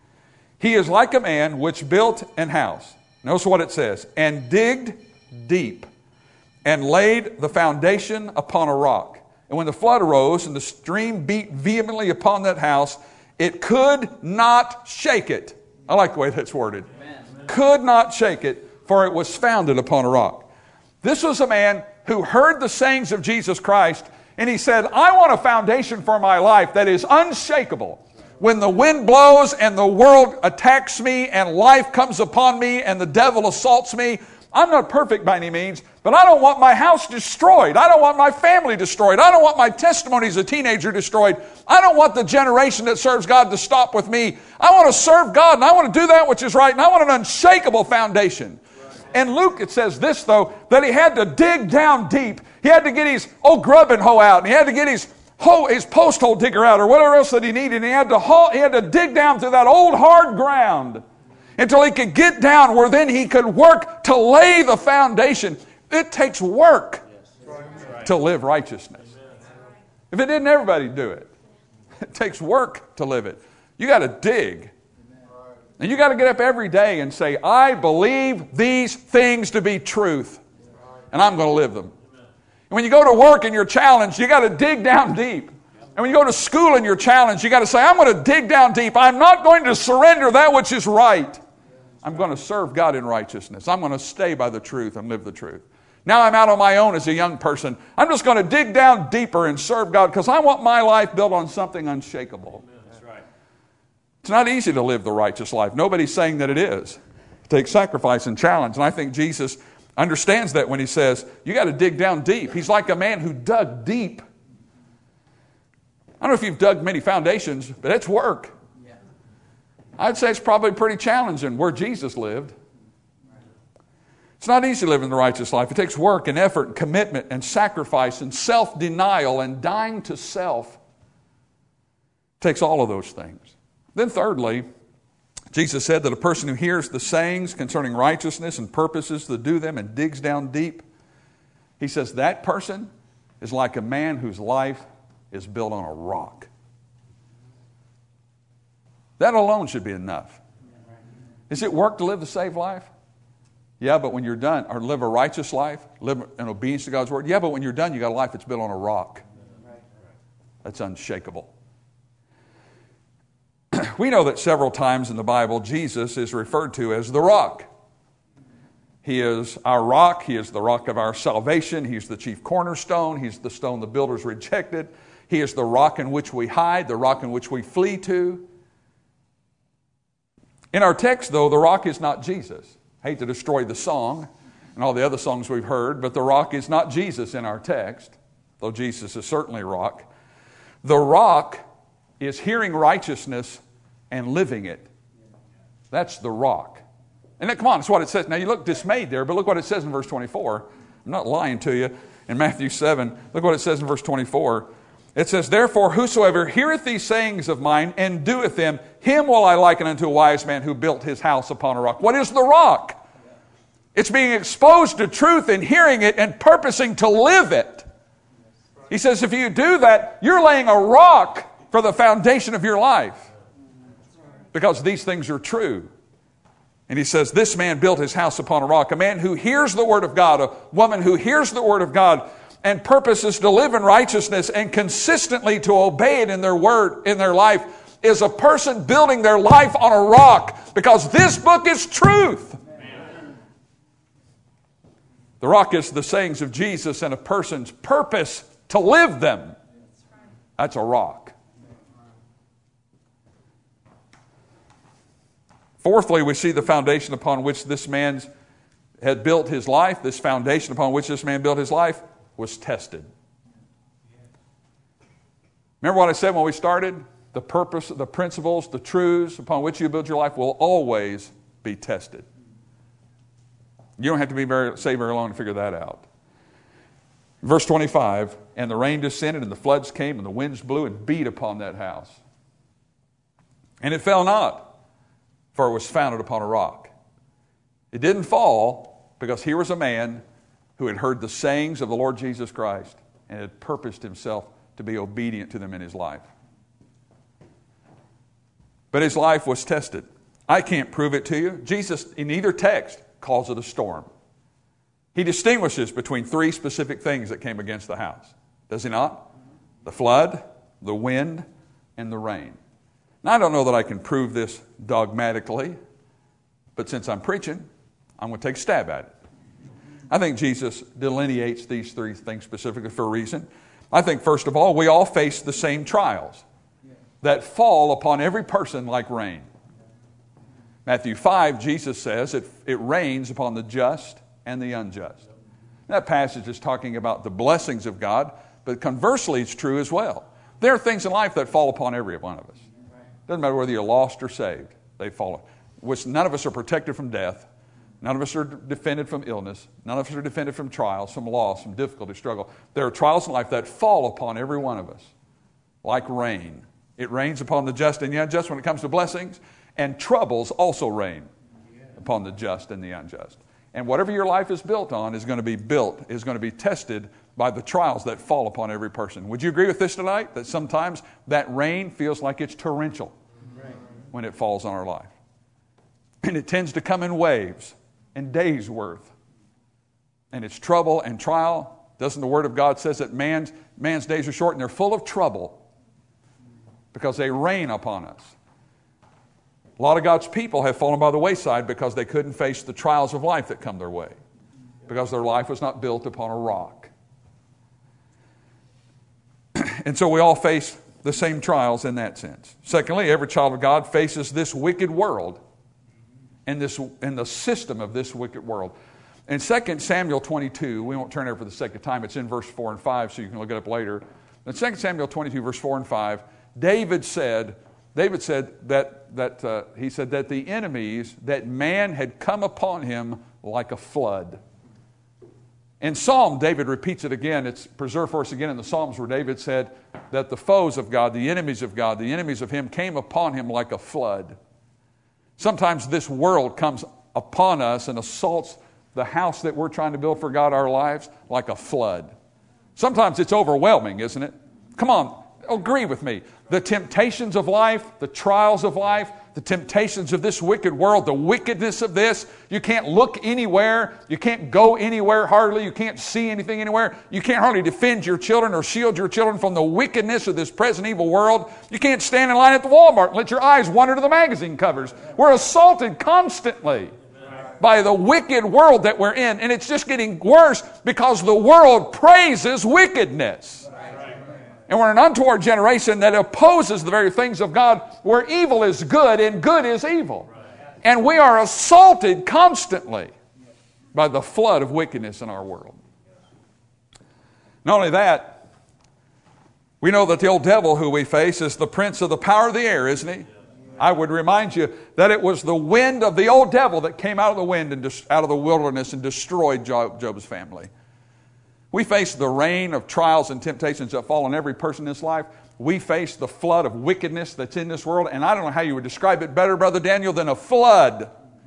He is like a man which built an house. Notice what it says. And digged deep, and laid the foundation upon a rock. And when the flood arose, and the stream beat vehemently upon that house, it could not shake it. I like the way that's worded. Amen. Could not shake it, for it was founded upon a rock. This was a man who heard the sayings of Jesus Christ, and he said, I want a foundation for my life that is unshakable. When the wind blows and the world attacks me and life comes upon me and the devil assaults me, I'm not perfect by any means, but I don't want my house destroyed. I don't want my family destroyed. I don't want my testimony as a teenager destroyed. I don't want the generation that serves God to stop with me. I want to serve God, and I want to do that which is right, and I want an unshakable foundation. And Luke, it says this, though, that he had to dig down deep. He had to get his old grubbing hoe out, and he had to get his hoe, his post hole digger out, or whatever else that he needed. And he had to haul, he had to dig down through that old hard ground until he could get down where then he could work to lay the foundation. It takes work to live righteousness. If it didn't, everybody do it. It takes work to live it. You got to dig. And you got to get up every day and say, I believe these things to be truth, and I'm going to live them. And when you go to work and you're challenged, you got to dig down deep. And when you go to school and you're challenged, you got to say, I'm going to dig down deep. I'm not going to surrender that which is right. I'm going to serve God in righteousness. I'm going to stay by the truth and live the truth. Now I'm out on my own as a young person. I'm just going to dig down deeper and serve God because I want my life built on something unshakable. That's right. It's not easy to live the righteous life. Nobody's saying that it is. It takes sacrifice and challenge. And I think Jesus understands that when he says, you got to dig down deep. He's like a man who dug deep. I don't know if you've dug many foundations, but it's work. Yeah. I'd say it's probably pretty challenging where Jesus lived. It's not easy living the righteous life. It takes work and effort and commitment and sacrifice and self-denial and dying to self. It takes all of those things. Then thirdly, Jesus said that a person who hears the sayings concerning righteousness and purposes to do them and digs down deep, he says that person is like a man whose life is built on a rock. That alone should be enough. Is it work to live the saved life? Yeah, but when you're done, or live a righteous life, live in obedience to God's word. Yeah, but when you're done, you got a life that's built on a rock. That's unshakable. We know that several times in the Bible, Jesus is referred to as the rock. He is our rock. He is the rock of our salvation. He's the chief cornerstone. He's the stone the builders rejected. He is the rock in which we hide, the rock in which we flee to. In our text, though, the rock is not Jesus. I hate to destroy the song, and all the other songs we've heard, but the rock is not Jesus in our text, though Jesus is certainly rock. The rock is hearing righteousness and living it. That's the rock. And then, come on, that's what it says. Now you look dismayed there, but look what it says in verse twenty-four. I'm not lying to you. In Matthew seven, look what it says in verse twenty-four. It says, therefore, whosoever heareth these sayings of mine and doeth them, him will I liken unto a wise man who built his house upon a rock. What is the rock? It's being exposed to truth and hearing it and purposing to live it. He says, if you do that, you're laying a rock for the foundation of your life. Because these things are true. And he says, this man built his house upon a rock. A man who hears the word of God, a woman who hears the word of God and purposes to live in righteousness and consistently to obey it in their word, in their life, is a person building their life on a rock, because this book is truth. Amen. The rock is the sayings of Jesus and a person's purpose to live them. That's a rock. Fourthly, we see the foundation upon which this man had built his life. This foundation upon which this man built his life was tested. Remember what I said when we started? The purpose, the principles, the truths upon which you build your life will always be tested. You don't have to be very, say very long to figure that out. Verse twenty-five, and the rain descended, and the floods came, and the winds blew and beat upon that house. And it fell not, for it was founded upon a rock. It didn't fall because here was a man who had heard the sayings of the Lord Jesus Christ and had purposed himself to be obedient to them in his life. But his life was tested. I can't prove it to you. Jesus, in either text, calls it a storm. He distinguishes between three specific things that came against the house. Does he not? The flood, the wind, and the rain. Now, I don't know that I can prove this dogmatically, but since I'm preaching, I'm going to take a stab at it. I think Jesus delineates these three things specifically for a reason. I think, first of all, we all face the same trials that fall upon every person like rain. Matthew five, Jesus says it, it rains upon the just and the unjust. That passage is talking about the blessings of God, but conversely, it's true as well. There are things in life that fall upon every one of us. Doesn't matter whether you're lost or saved. They fall. Which none of us are protected from death. None of us are defended from illness. None of us are defended from trials, from loss, from difficulty, struggle. There are trials in life that fall upon every one of us, like rain. It rains upon the just and the unjust when it comes to blessings, and troubles also rain upon the just and the unjust. And whatever your life is built on is going to be built, is going to be tested by the trials that fall upon every person. Would you agree with this tonight? That sometimes that rain feels like it's torrential right. when it falls on our life. And it tends to come in waves and days worth. And it's trouble and trial. Doesn't the Word of God says that man's, man's days are short and they're full of trouble because they rain upon us. A lot of God's people have fallen by the wayside because they couldn't face the trials of life that come their way. Because their life was not built upon a rock. And so we all face the same trials in that sense. Secondly, every child of God faces this wicked world and this in the system of this wicked world. In Second Samuel twenty-two, we won't turn there for the sake of time. It's in verse four and five, so you can look it up later. In Second Samuel twenty-two, verse four and five, David said, David said that that uh, he said that the enemies, that man had come upon him like a flood. In Psalm, David repeats it again. It's preserved for us again in the Psalms where David said that the foes of God, the enemies of God, the enemies of him came upon him like a flood. Sometimes this world comes upon us and assaults the house that we're trying to build for God, our lives, like a flood. Sometimes it's overwhelming, isn't it? Come on, agree with me. The temptations of life, the trials of life, the temptations of this wicked world, the wickedness of this. You can't look anywhere. You can't go anywhere hardly. You can't see anything anywhere. You can't hardly defend your children or shield your children from the wickedness of this present evil world. You can't stand in line at the Walmart and let your eyes wander to the magazine covers. We're assaulted constantly by the wicked world that we're in. And it's just getting worse because the world praises wickedness. And we're an untoward generation that opposes the very things of God, where evil is good and good is evil. And we are assaulted constantly. by the flood of wickedness in our world. Not only that, we know that the old devil who we face is the prince of the power of the air, isn't he? I would remind you that it was the wind of the old devil that came out of the wind and dis- out of the wilderness and destroyed Job, Job's family. We face the rain of trials and temptations that fall on every person in this life. We face the flood of wickedness that's in this world, and I don't know how you would describe it better, Brother Daniel, than a flood.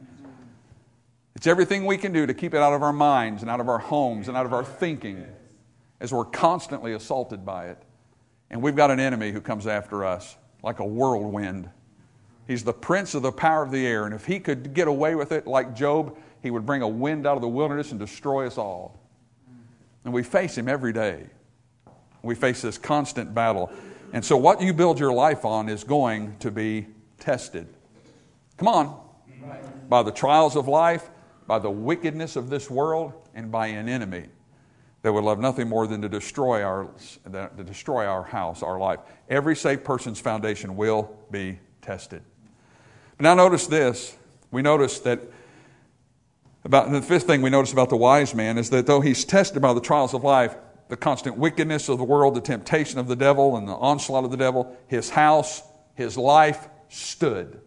It's everything we can do to keep it out of our minds and out of our homes and out of our thinking as we're constantly assaulted by it. And we've got an enemy who comes after us like a whirlwind. He's the prince of the power of the air, and if he could get away with it like Job, he would bring a wind out of the wilderness and destroy us all. And we face him every day. We face this constant battle. And so what you build your life on is going to be tested. Come on. By the trials of life, by the wickedness of this world, and by an enemy that would love nothing more than to destroy our, to destroy our house, our life. Every saved person's foundation will be tested. But now notice this. We notice that about the fifth thing we notice about the wise man is that though he's tested by the trials of life, the constant wickedness of the world, the temptation of the devil, and the onslaught of the devil, his house, his life stood.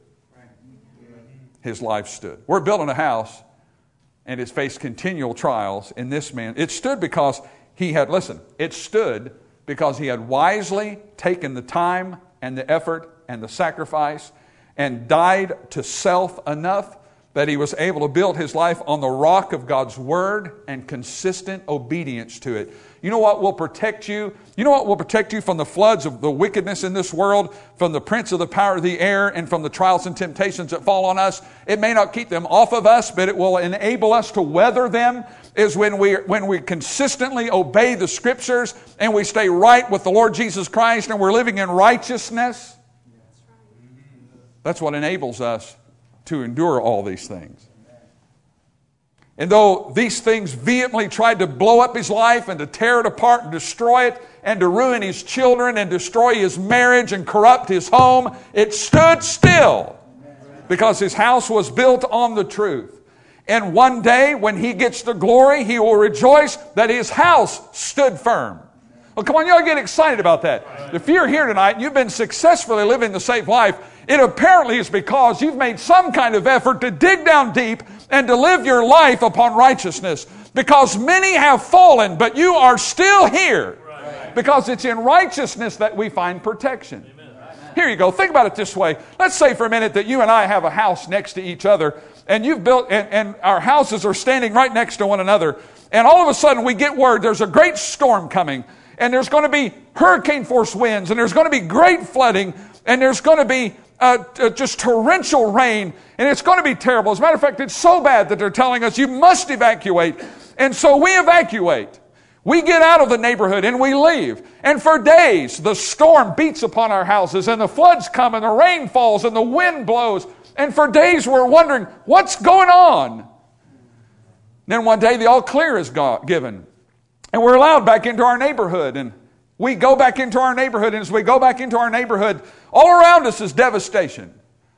His life stood. We're building a house, and it's faced continual trials in this man. It stood because he had, listen, it stood because he had wisely taken the time and the effort and the sacrifice and died to self enough that he was able to build his life on the rock of God's Word and consistent obedience to it. You know what will protect you? You know what will protect you from the floods of the wickedness in this world, from the prince of the power of the air, and from the trials and temptations that fall on us? It may not keep them off of us, but it will enable us to weather them, is when we, when we consistently obey the Scriptures and we stay right with the Lord Jesus Christ and we're living in righteousness. That's what enables us to endure all these things. And though these things vehemently tried to blow up his life and to tear it apart and destroy it and to ruin his children and destroy his marriage and corrupt his home, it stood still because his house was built on the truth. And one day when he gets to glory, he will rejoice that his house stood firm. Well, come on, y'all get excited about that. If you're here tonight and you've been successfully living the saved life, it apparently is because you've made some kind of effort to dig down deep and to live your life upon righteousness. Because many have fallen, but you are still here. Because it's in righteousness that we find protection. Here you go. Think about it this way. Let's say for a minute that you and I have a house next to each other, and you've built, and, and our houses are standing right next to one another. And all of a sudden we get word there's a great storm coming, and there's going to be hurricane force winds, and there's going to be great flooding, and there's going to be Uh, uh, just torrential rain, and it's going to be terrible. As a matter of fact, it's so bad that they're telling us you must evacuate. And so we evacuate. We get out of the neighborhood and we leave. And for days, the storm beats upon our houses, and the floods come, and the rain falls, and the wind blows. And for days we're wondering, what's going on? Then one day the all clear is given, and we're allowed back into our neighborhood, and we go back into our neighborhood, and as we go back into our neighborhood, all around us is devastation.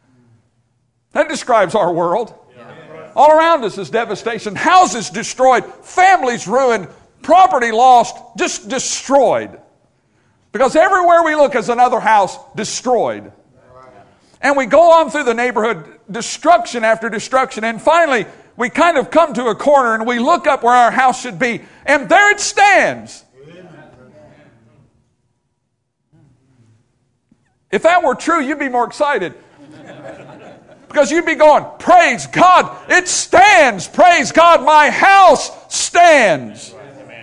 That describes our world. All around us is devastation. Houses destroyed, families ruined, property lost, just destroyed. Because everywhere we look is another house destroyed. And we go on through the neighborhood, destruction after destruction, and finally we kind of come to a corner and we look up where our house should be, and there it stands. If that were true, you'd be more excited. Because you'd be going, praise God, it stands. Praise God, my house stands.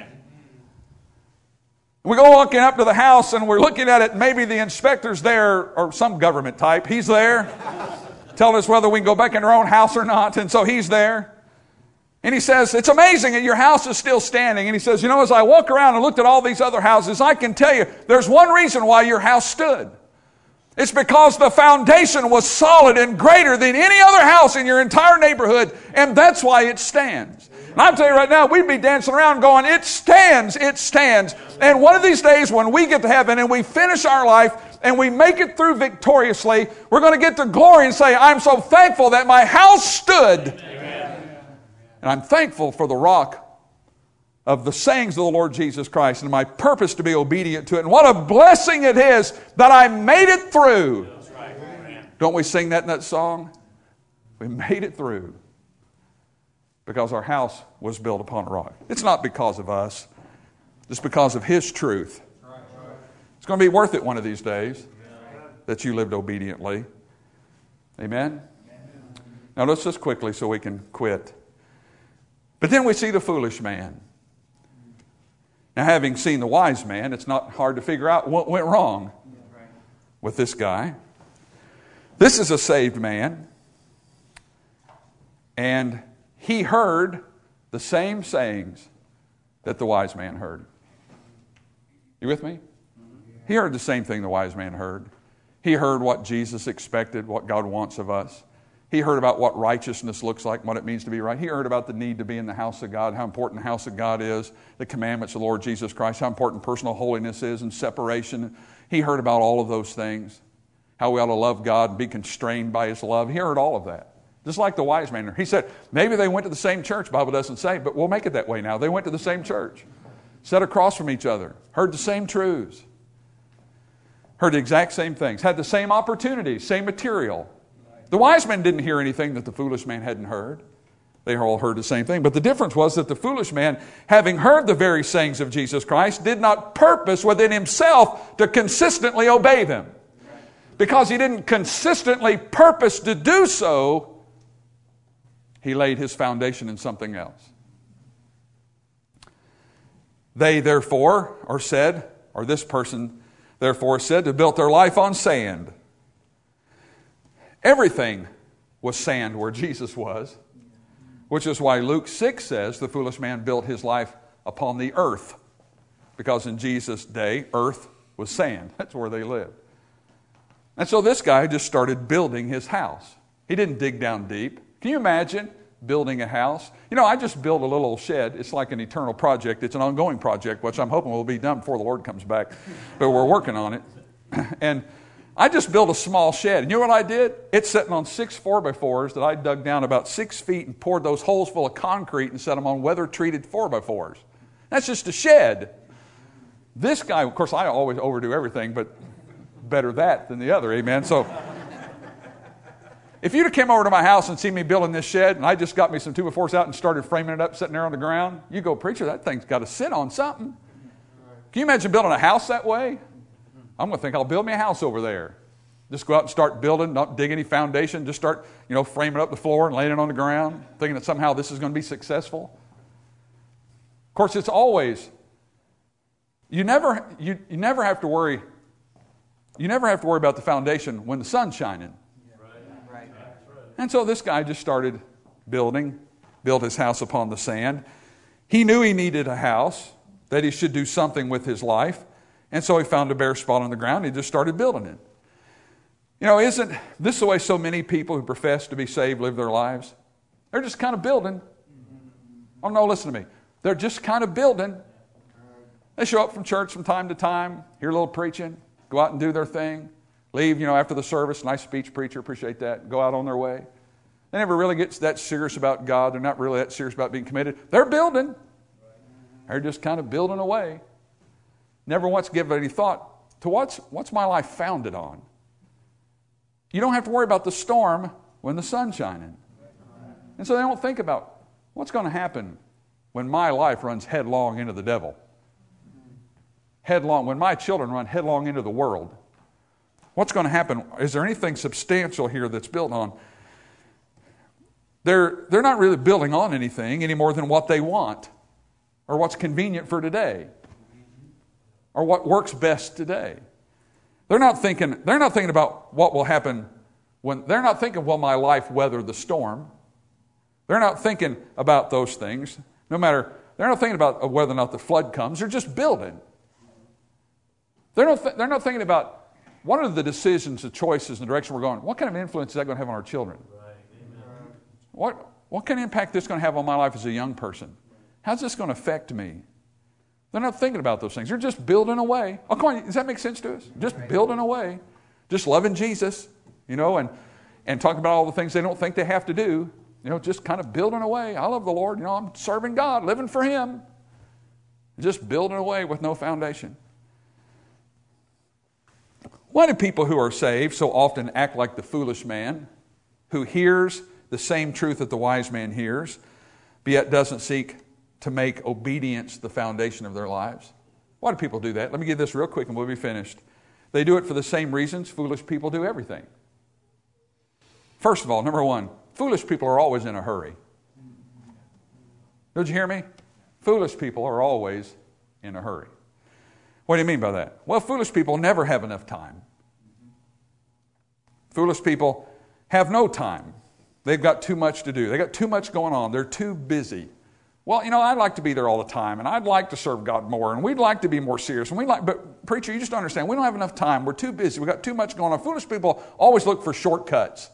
We go walking up to the house and we're looking at it. Maybe the inspector's there, or some government type. He's there telling us whether we can go back in our own house or not. And so he's there. And he says, it's amazing that your house is still standing. And he says, you know, as I walk around and looked at all these other houses, I can tell you there's one reason why your house stood. It's because the foundation was solid and greater than any other house in your entire neighborhood, and that's why it stands. And I'm telling you right now, we'd be dancing around going, it stands, it stands. And one of these days when we get to heaven and we finish our life and we make it through victoriously, we're going to get to glory and say, I'm so thankful that my house stood. Amen. And And I'm thankful for the rock of the sayings of the Lord Jesus Christ and my purpose to be obedient to it. And what a blessing it is that I made it through. That's right. Don't we sing that in that song? We made it through because our house was built upon a rock. It's not because of us. It's because of His truth. It's going to be worth it one of these days that you lived obediently. Amen? Now let's just quickly so we can quit. But then we see the foolish man. Now, having seen the wise man, it's not hard to figure out what went wrong with this guy. This is a saved man. And he heard the same sayings that the wise man heard. You with me? He heard the same thing the wise man heard. He heard what Jesus expected, what God wants of us. He heard about what righteousness looks like, what it means to be right. He heard about the need to be in the house of God, how important the house of God is, the commandments of the Lord Jesus Christ, how important personal holiness is and separation. He heard about all of those things, how we ought to love God and be constrained by His love. He heard all of that, just like the wise man. He said, maybe they went to the same church, the Bible doesn't say, but we'll make it that way now. They went to the same church, sat across from each other, heard the same truths, heard the exact same things, had the same opportunities, same material. The wise man didn't hear anything that the foolish man hadn't heard. They all heard the same thing. But the difference was that the foolish man, having heard the very sayings of Jesus Christ, did not purpose within himself to consistently obey them. Because he didn't consistently purpose to do so, he laid his foundation in something else. They therefore are said, or this person therefore said, to build their life on sand. Everything was sand where Jesus was, which is why Luke six says the foolish man built his life upon the earth, because in Jesus' day, earth was sand. That's where they lived. And so this guy just started building his house. He didn't dig down deep. Can you imagine building a house? You know, I just built a little old shed. It's like an eternal project. It's an ongoing project, which I'm hoping will be done before the Lord comes back. But we're working on it. And I just built a small shed. And you know what I did? It's sitting on six four by fours that I dug down about six feet and poured those holes full of concrete and set them on weather-treated four by fours. That's just a shed. This guy, of course, I always overdo everything, but better that than the other, amen? So if you'd have come over to my house and seen me building this shed and I just got me some two by fours out and started framing it up, sitting there on the ground, you go, preacher, that thing's got to sit on something. Can you imagine building a house that way? I'm going to think I'll build me a house over there. Just go out and start building, not dig any foundation, just start, you know, framing up the floor and laying it on the ground, thinking that somehow this is going to be successful. Of course, it's always, you never, you, you never have to worry, you never have to worry about the foundation when the sun's shining. Right. And so this guy just started building, built his house upon the sand. He knew he needed a house, that he should do something with his life. And so he found a bare spot on the ground. He just started building it. You know, isn't this the way so many people who profess to be saved live their lives? They're just kind of building. Oh, no, listen to me. They're just kind of building. They show up from church from time to time, hear a little preaching, go out and do their thing, leave, you know, after the service. Nice speech, preacher, appreciate that. Go out on their way. They never really get that serious about God. They're not really that serious about being committed. They're building. They're just kind of building away. Never once give any thought to what's, what's my life founded on. You don't have to worry about the storm when the sun's shining. And so they don't think about what's going to happen when my life runs headlong into the devil. Headlong, when my children run headlong into the world. What's going to happen? Is there anything substantial here that's built on? They're, they're not really building on anything any more than what they want or what's convenient for today. Or what works best today. They're not thinking, they're not thinking about what will happen when, they're not thinking, will my life weather the storm? They're not thinking about those things. No matter, they're not thinking about whether or not the flood comes. They're just building. They're not, th- they're not thinking about what are the decisions, the choices, and the direction we're going. What kind of influence is that going to have on our children? Right. What, what kind of impact is this going to have on my life as a young person? How's this going to affect me? They're not thinking about those things. They're just building away. Oh, come on, does that make sense to us? Just building away. Just loving Jesus, you know, and, and talking about all the things they don't think they have to do. You know, just kind of building away. I love the Lord. You know, I'm serving God, living for Him. Just building away with no foundation. Why do people who are saved so often act like the foolish man who hears the same truth that the wise man hears, but yet doesn't seek to make obedience the foundation of their lives? Why do people do that? Let me give this real quick and we'll be finished. They do it for the same reasons foolish people do everything. First of all, number one, foolish people are always in a hurry. Did you hear me? Foolish people are always in a hurry. What do you mean by that? Well, foolish people never have enough time. Foolish people have no time. They've got too much to do. They've got too much going on. They're too busy. Well, you know, I'd like to be there all the time, and I'd like to serve God more, and we'd like to be more serious. And we like, but preacher, you just don't understand. We don't have enough time. We're too busy. We've got too much going on. Foolish people always look for shortcuts.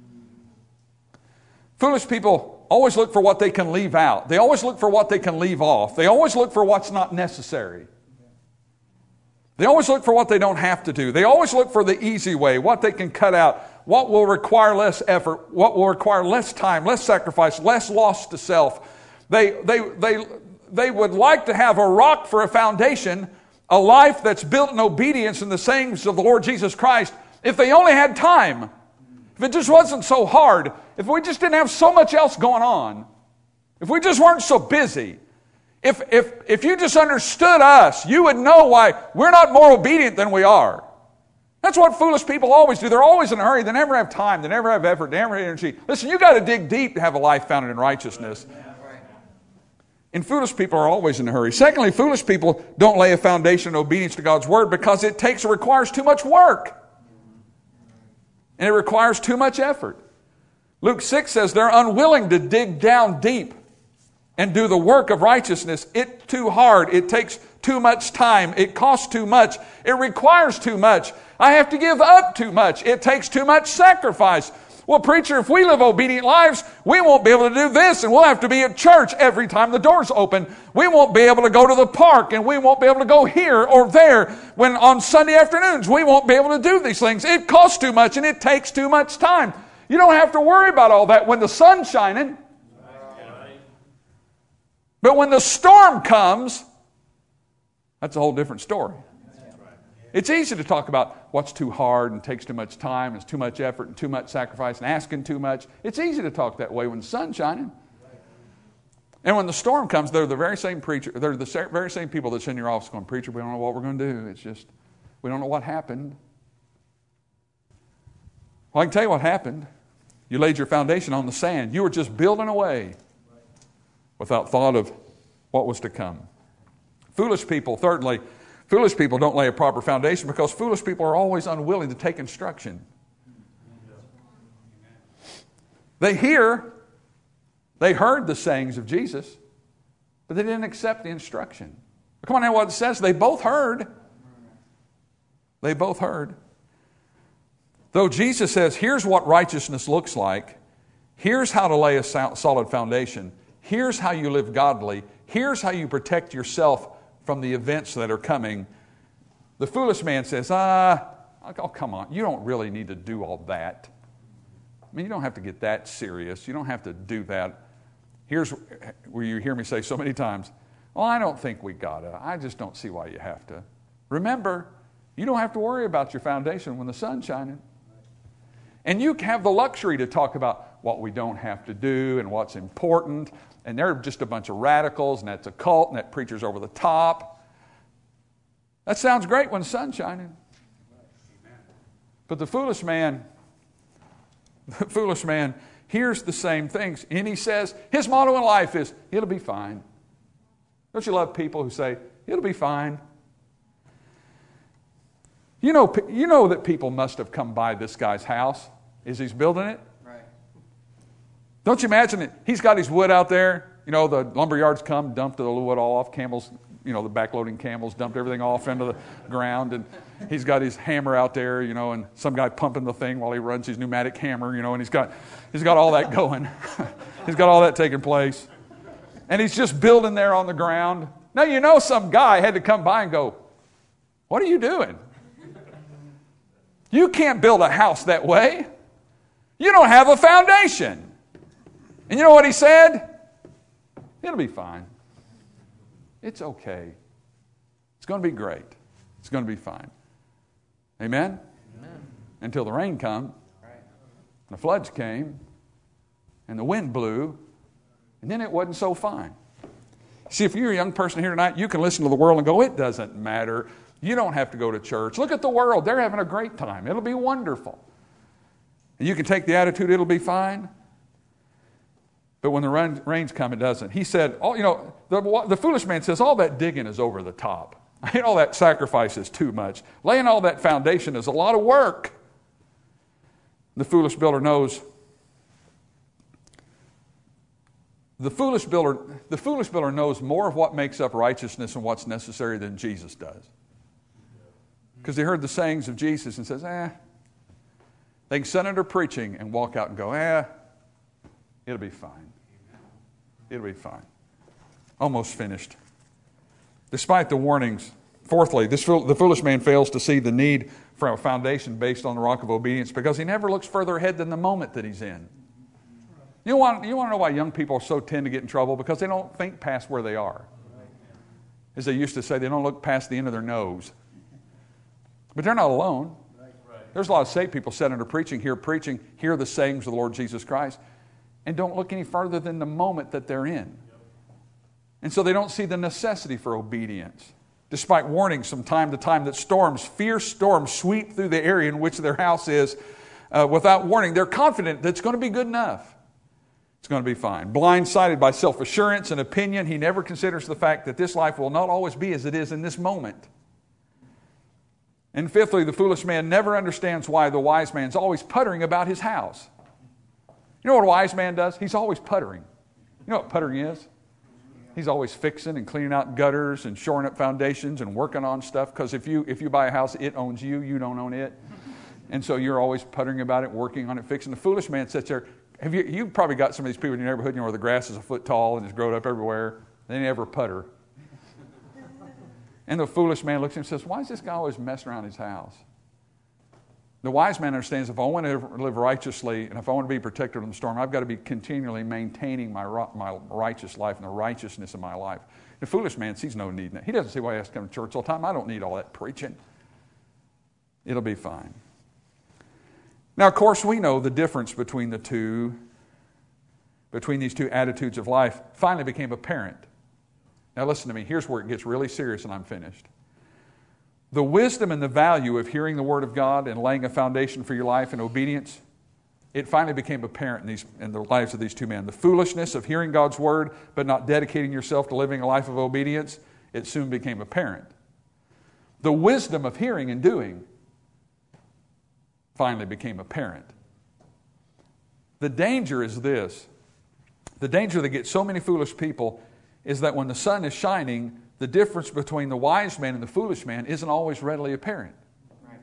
Foolish people always look for what they can leave out. They always look for what they can leave off. They always look for what's not necessary. They always look for what they don't have to do. They always look for the easy way, what they can cut out, what will require less effort, what will require less time, less sacrifice, less loss to self. They, they, they, they would like to have a rock for a foundation, a life that's built in obedience in the sayings of the Lord Jesus Christ, if they only had time. If it just wasn't so hard, if we just didn't have so much else going on, if we just weren't so busy, if, if, if you just understood us, you would know why we're not more obedient than we are. That's what foolish people always do. They're always in a hurry. They never have time. They never have effort. They never have energy. Listen, you got to dig deep to have a life founded in righteousness. And foolish people are always in a hurry. Secondly, foolish people don't lay a foundation of obedience to God's Word because it takes or requires too much work. And it requires too much effort. Luke six says they're unwilling to dig down deep and do the work of righteousness. It's too hard. It takes too much time. It costs too much. It requires too much. I have to give up too much. It takes too much sacrifice. Well, preacher, if we live obedient lives, we won't be able to do this, and we'll have to be at church every time the doors open. We won't be able to go to the park, and we won't be able to go here or there. When on Sunday afternoons, we won't be able to do these things. It costs too much, and it takes too much time. You don't have to worry about all that when the sun's shining. But when the storm comes, that's a whole different story. It's easy to talk about what's too hard and takes too much time, and it's too much effort and too much sacrifice and asking too much. It's easy to talk that way when the sun's shining. And when the storm comes, they're the very same preacher, they're the very same people that's in your office going, preacher, we don't know what we're going to do. It's just, we don't know what happened. Well, I can tell you what happened. You laid your foundation on the sand. You were just building away without thought of what was to come. Foolish people, thirdly, Foolish people don't lay a proper foundation because foolish people are always unwilling to take instruction. They hear, they heard the sayings of Jesus, but they didn't accept the instruction. Come on now, what it says, they both heard. They both heard. Though Jesus says, here's what righteousness looks like. Here's how to lay a solid foundation. Here's how you live godly. Here's how you protect yourself from the events that are coming. The foolish man says, ah, oh, come on, you don't really need to do all that. I mean, you don't have to get that serious. You don't have to do that. Here's where you hear me say so many times, well, I don't think we gotta. I just don't see why you have to. Remember, you don't have to worry about your foundation when the sun's shining. And you have the luxury to talk about what we don't have to do and what's important. And they're just a bunch of radicals, and that's a cult, and that preacher's over the top. That sounds great when the sun's shining. But the foolish man, the foolish man hears the same things, and he says, his motto in life is, it'll be fine. Don't you love people who say, it'll be fine? You know, you know that people must have come by this guy's house as he's building it. Don't you imagine it? He's got his wood out there. You know, the lumber yards come, dumped the wood all off. Camels, you know, the backloading camels dumped everything off into the ground. And he's got his hammer out there, you know, and some guy pumping the thing while he runs his pneumatic hammer, you know, and he's got, he's got all that going. He's got all that taking place. And he's just building there on the ground. Now, you know, some guy had to come by and go, what are you doing? You can't build a house that way. You don't have a foundation. And you know what he said? It'll be fine. It's okay. It's going to be great. It's going to be fine. Amen? Amen. Until the rain come, right. The floods came, and the wind blew, and then it wasn't so fine. See, if you're a young person here tonight, you can listen to the world and go, it doesn't matter. You don't have to go to church. Look at the world. They're having a great time. It'll be wonderful. And you can take the attitude, it'll be fine. But when the rain, rains come, it doesn't. He said, oh, you know, the, the foolish man says, all that digging is over the top. I mean, all that sacrifice is too much. Laying all that foundation is a lot of work. The foolish builder knows The foolish builder, the foolish builder knows more of what makes up righteousness and what's necessary than Jesus does. Because he heard the sayings of Jesus and says, eh, they can sit under preaching and walk out and go, eh, it'll be fine. It'll be fine. Almost finished. Despite the warnings, fourthly, this, the foolish man fails to see the need for a foundation based on the rock of obedience because he never looks further ahead than the moment that he's in. You want, you want to know why young people so tend to get in trouble? Because they don't think past where they are. As they used to say, they don't look past the end of their nose. But they're not alone. There's a lot of saved people sitting under preaching, hear preaching, hear the sayings of the Lord Jesus Christ, and don't look any further than the moment that they're in. And so they don't see the necessity for obedience. Despite warnings from time to time that storms, fierce storms, sweep through the area in which their house is uh, without warning, they're confident that it's going to be good enough. It's going to be fine. Blindsided by self-assurance and opinion, he never considers the fact that this life will not always be as it is in this moment. And fifthly, the foolish man never understands why the wise man's always puttering about his house. You know what a wise man does? He's always puttering. You know what puttering is? He's always fixing and cleaning out gutters and shoring up foundations and working on stuff. Because if you if you buy a house, it owns you. You don't own it. And so you're always puttering about it, working on it, fixing. The foolish man sits there. Have you, you've probably got some of these people in your neighborhood, you know, where the grass is a foot tall and it's grown up everywhere. They never putter. And the foolish man looks at him and says, why is this guy always messing around his house? The wise man understands if I want to live righteously and if I want to be protected from the storm, I've got to be continually maintaining my, my righteous life and the righteousness of my life. The foolish man sees no need in that. He doesn't see why he has to come to church all the time. I don't need all that preaching. It'll be fine. Now, of course, we know the difference between the two, between these two attitudes of life finally became apparent. Now, listen to me. Here's where it gets really serious and I'm finished. The wisdom and the value of hearing the Word of God and laying a foundation for your life in obedience, it finally became apparent in, these, in the lives of these two men. The foolishness of hearing God's Word but not dedicating yourself to living a life of obedience, it soon became apparent. The wisdom of hearing and doing finally became apparent. The danger is this. The danger that gets so many foolish people is that when the sun is shining, the difference between the wise man and the foolish man isn't always readily apparent. Right.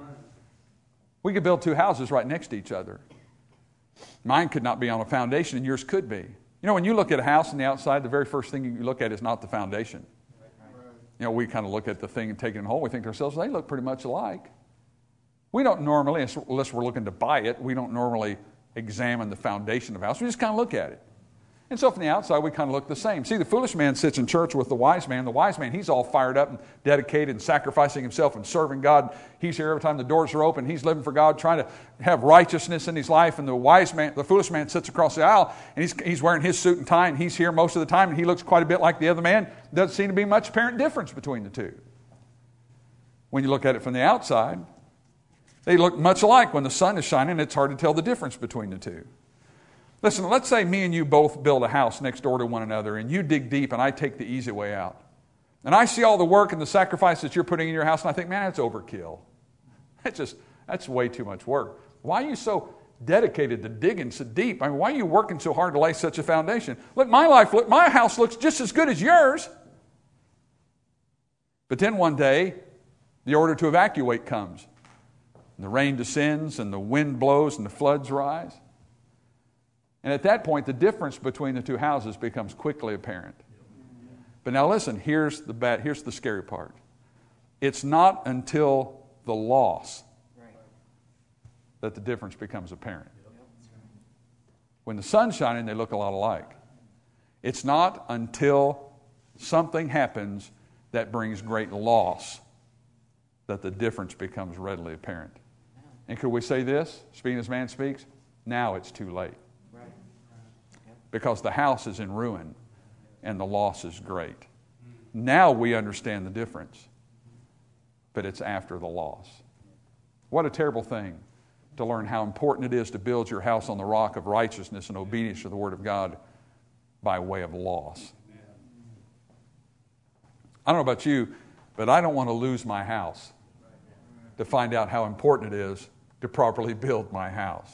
We could build two houses right next to each other. Mine could not be on a foundation and yours could be. You know, when you look at a house on the outside, the very first thing you look at is not the foundation. You know, we kind of look at the thing and take it in whole. We think to ourselves, they look pretty much alike. We don't normally, unless we're looking to buy it, we don't normally examine the foundation of the house. We just kind of look at it. And so from the outside, we kind of look the same. See, the foolish man sits in church with the wise man. The wise man, he's all fired up and dedicated and sacrificing himself and serving God. He's here every time the doors are open. He's living for God, trying to have righteousness in his life. And the wise man, the foolish man sits across the aisle, and he's, he's wearing his suit and tie, and he's here most of the time, and he looks quite a bit like the other man. Doesn't seem to be much apparent difference between the two. When you look at it from the outside, they look much alike. When the sun is shining, it's hard to tell the difference between the two. Listen, let's say me and you both build a house next door to one another, and you dig deep and I take the easy way out. And I see all the work and the sacrifice that you're putting in your house, and I think, man, that's overkill. That's just, that's way too much work. Why are you so dedicated to digging so deep? I mean, why are you working so hard to lay such a foundation? Look, my life, look, my house looks just as good as yours. But then one day, the order to evacuate comes. And the rain descends, and the wind blows, and the floods rise. And at that point, the difference between the two houses becomes quickly apparent. But now listen, here's the bad, here's the scary part. It's not until the loss that the difference becomes apparent. When the sun's shining, they look a lot alike. It's not until something happens that brings great loss that the difference becomes readily apparent. And could we say this, speaking as man speaks? Now it's too late. Because the house is in ruin and the loss is great. Now we understand the difference. But it's after the loss. What a terrible thing to learn how important it is to build your house on the rock of righteousness and obedience to the Word of God by way of loss. I don't know about you, but I don't want to lose my house to find out how important it is to properly build my house.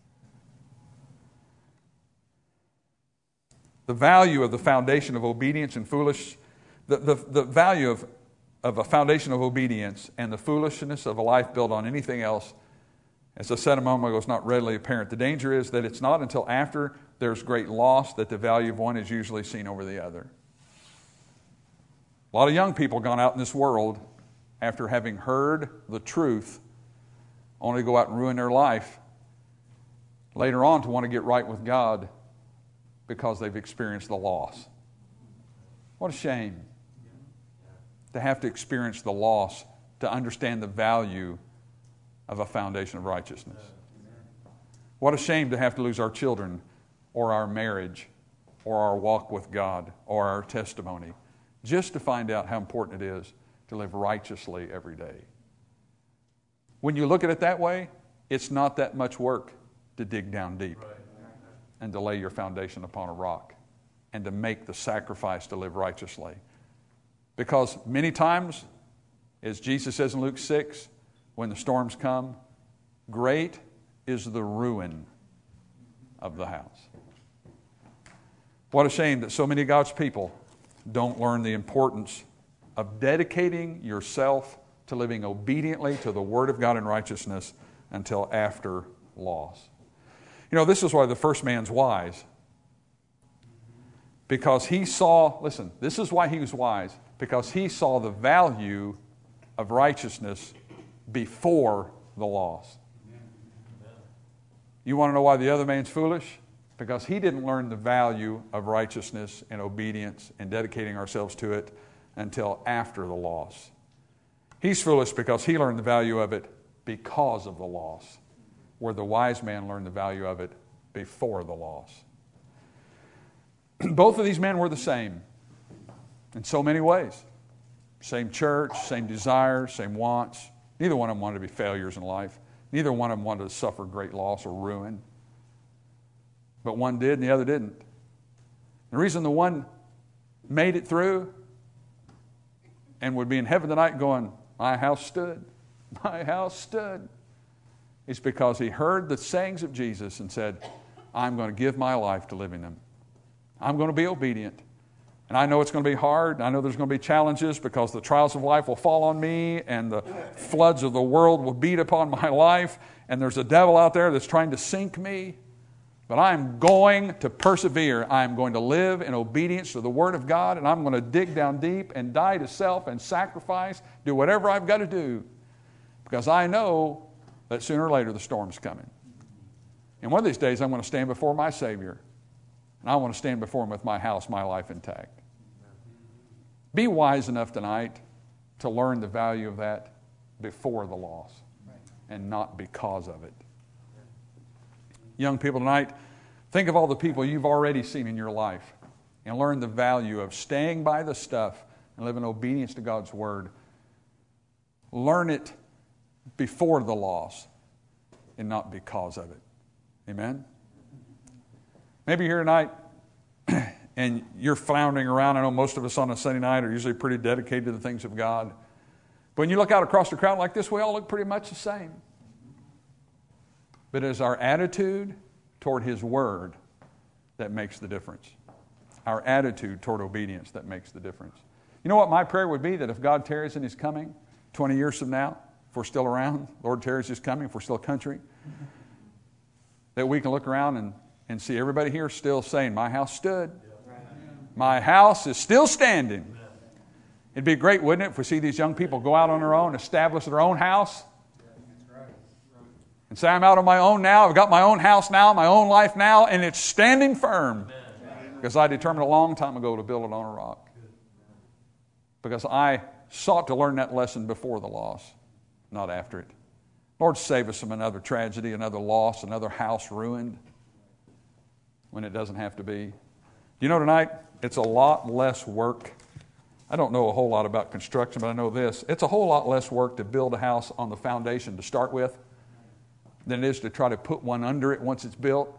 The value of the foundation of obedience and foolish, the, the, the value of, of a foundation of obedience and the foolishness of a life built on anything else, as I said a moment ago, is not readily apparent. The danger is that it's not until after there's great loss that the value of one is usually seen over the other. A lot of young people gone out in this world after having heard the truth, only to go out and ruin their life later on to want to get right with God because they've experienced the loss. What a shame to have to experience the loss to understand the value of a foundation of righteousness. What a shame to have to lose our children or our marriage or our walk with God or our testimony just to find out how important it is to live righteously every day. When you look at it that way, it's not that much work to dig down deep and to lay your foundation upon a rock and to make the sacrifice to live righteously. Because many times, as Jesus says in Luke six, when the storms come, great is the ruin of the house. What a shame that so many of God's people don't learn the importance of dedicating yourself to living obediently to the Word of God in righteousness until after loss. You know, this is why the first man's wise. Because he saw, listen, this is why he was wise. Because he saw the value of righteousness before the loss. You want to know why the other man's foolish? Because he didn't learn the value of righteousness and obedience and dedicating ourselves to it until after the loss. He's foolish because he learned the value of it because of the loss, where the wise man learned the value of it before the loss. Both of these men were the same in so many ways. Same church, same desires, same wants. Neither one of them wanted to be failures in life. Neither one of them wanted to suffer great loss or ruin. But one did and the other didn't. The reason the one made it through and would be in heaven tonight going, my house stood, my house stood, is because he heard the sayings of Jesus and said, I'm going to give my life to living them. I'm going to be obedient. And I know it's going to be hard. I know there's going to be challenges because the trials of life will fall on me and the floods of the world will beat upon my life. And there's a devil out there that's trying to sink me. But I'm going to persevere. I'm going to live in obedience to the Word of God, and I'm going to dig down deep and die to self and sacrifice, do whatever I've got to do, because I know that sooner or later the storm's coming. And one of these days I'm going to stand before my Savior, and I want to stand before Him with my house, my life intact. Be wise enough tonight to learn the value of that before the loss and not because of it. Young people tonight, think of all the people you've already seen in your life and learn the value of staying by the stuff and living obedience to God's Word. Learn it before the loss and not because of it. Amen? Maybe you're here tonight and you're floundering around. I know most of us on a Sunday night are usually pretty dedicated to the things of God. But when you look out across the crowd like this, we all look pretty much the same. But it's our attitude toward His Word that makes the difference. Our attitude toward obedience that makes the difference. You know what my prayer would be? That if God tarries in His coming twenty years from now, if we're still around, Lord tarries His coming, if we're still a country, that we can look around and, and see everybody here still saying, my house stood. My house is still standing. It'd be great, wouldn't it, if we see these young people go out on their own, establish their own house, And say, I'm out on my own now. I've got my own house now, my own life now, and it's standing firm. Because I determined a long time ago to build it on a rock. Because I sought to learn that lesson before the loss, not after it. Lord, save us from another tragedy, another loss, another house ruined when it doesn't have to be. You know, tonight, it's a lot less work. I don't know a whole lot about construction, but I know this. It's a whole lot less work to build a house on the foundation to start with than it is to try to put one under it once it's built.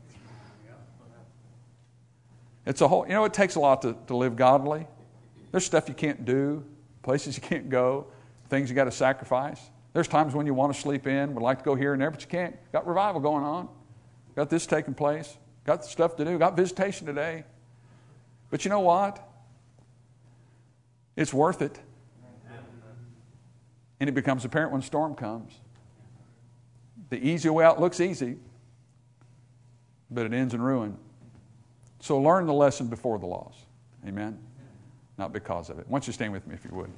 It's a whole, you know, it takes a lot to, to live godly. There's stuff you can't do, places you can't go, things you got to sacrifice. There's times when you want to sleep in, would like to go here and there, but you can't. Got revival going on. Got this taking place. Got stuff to do. Got visitation today. But you know what? It's worth it. And it becomes apparent when a storm comes. The easy way out looks easy, but it ends in ruin. So learn the lesson before the loss. Amen? Not because of it. Why don't you stand with me if you would.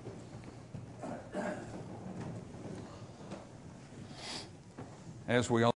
As we all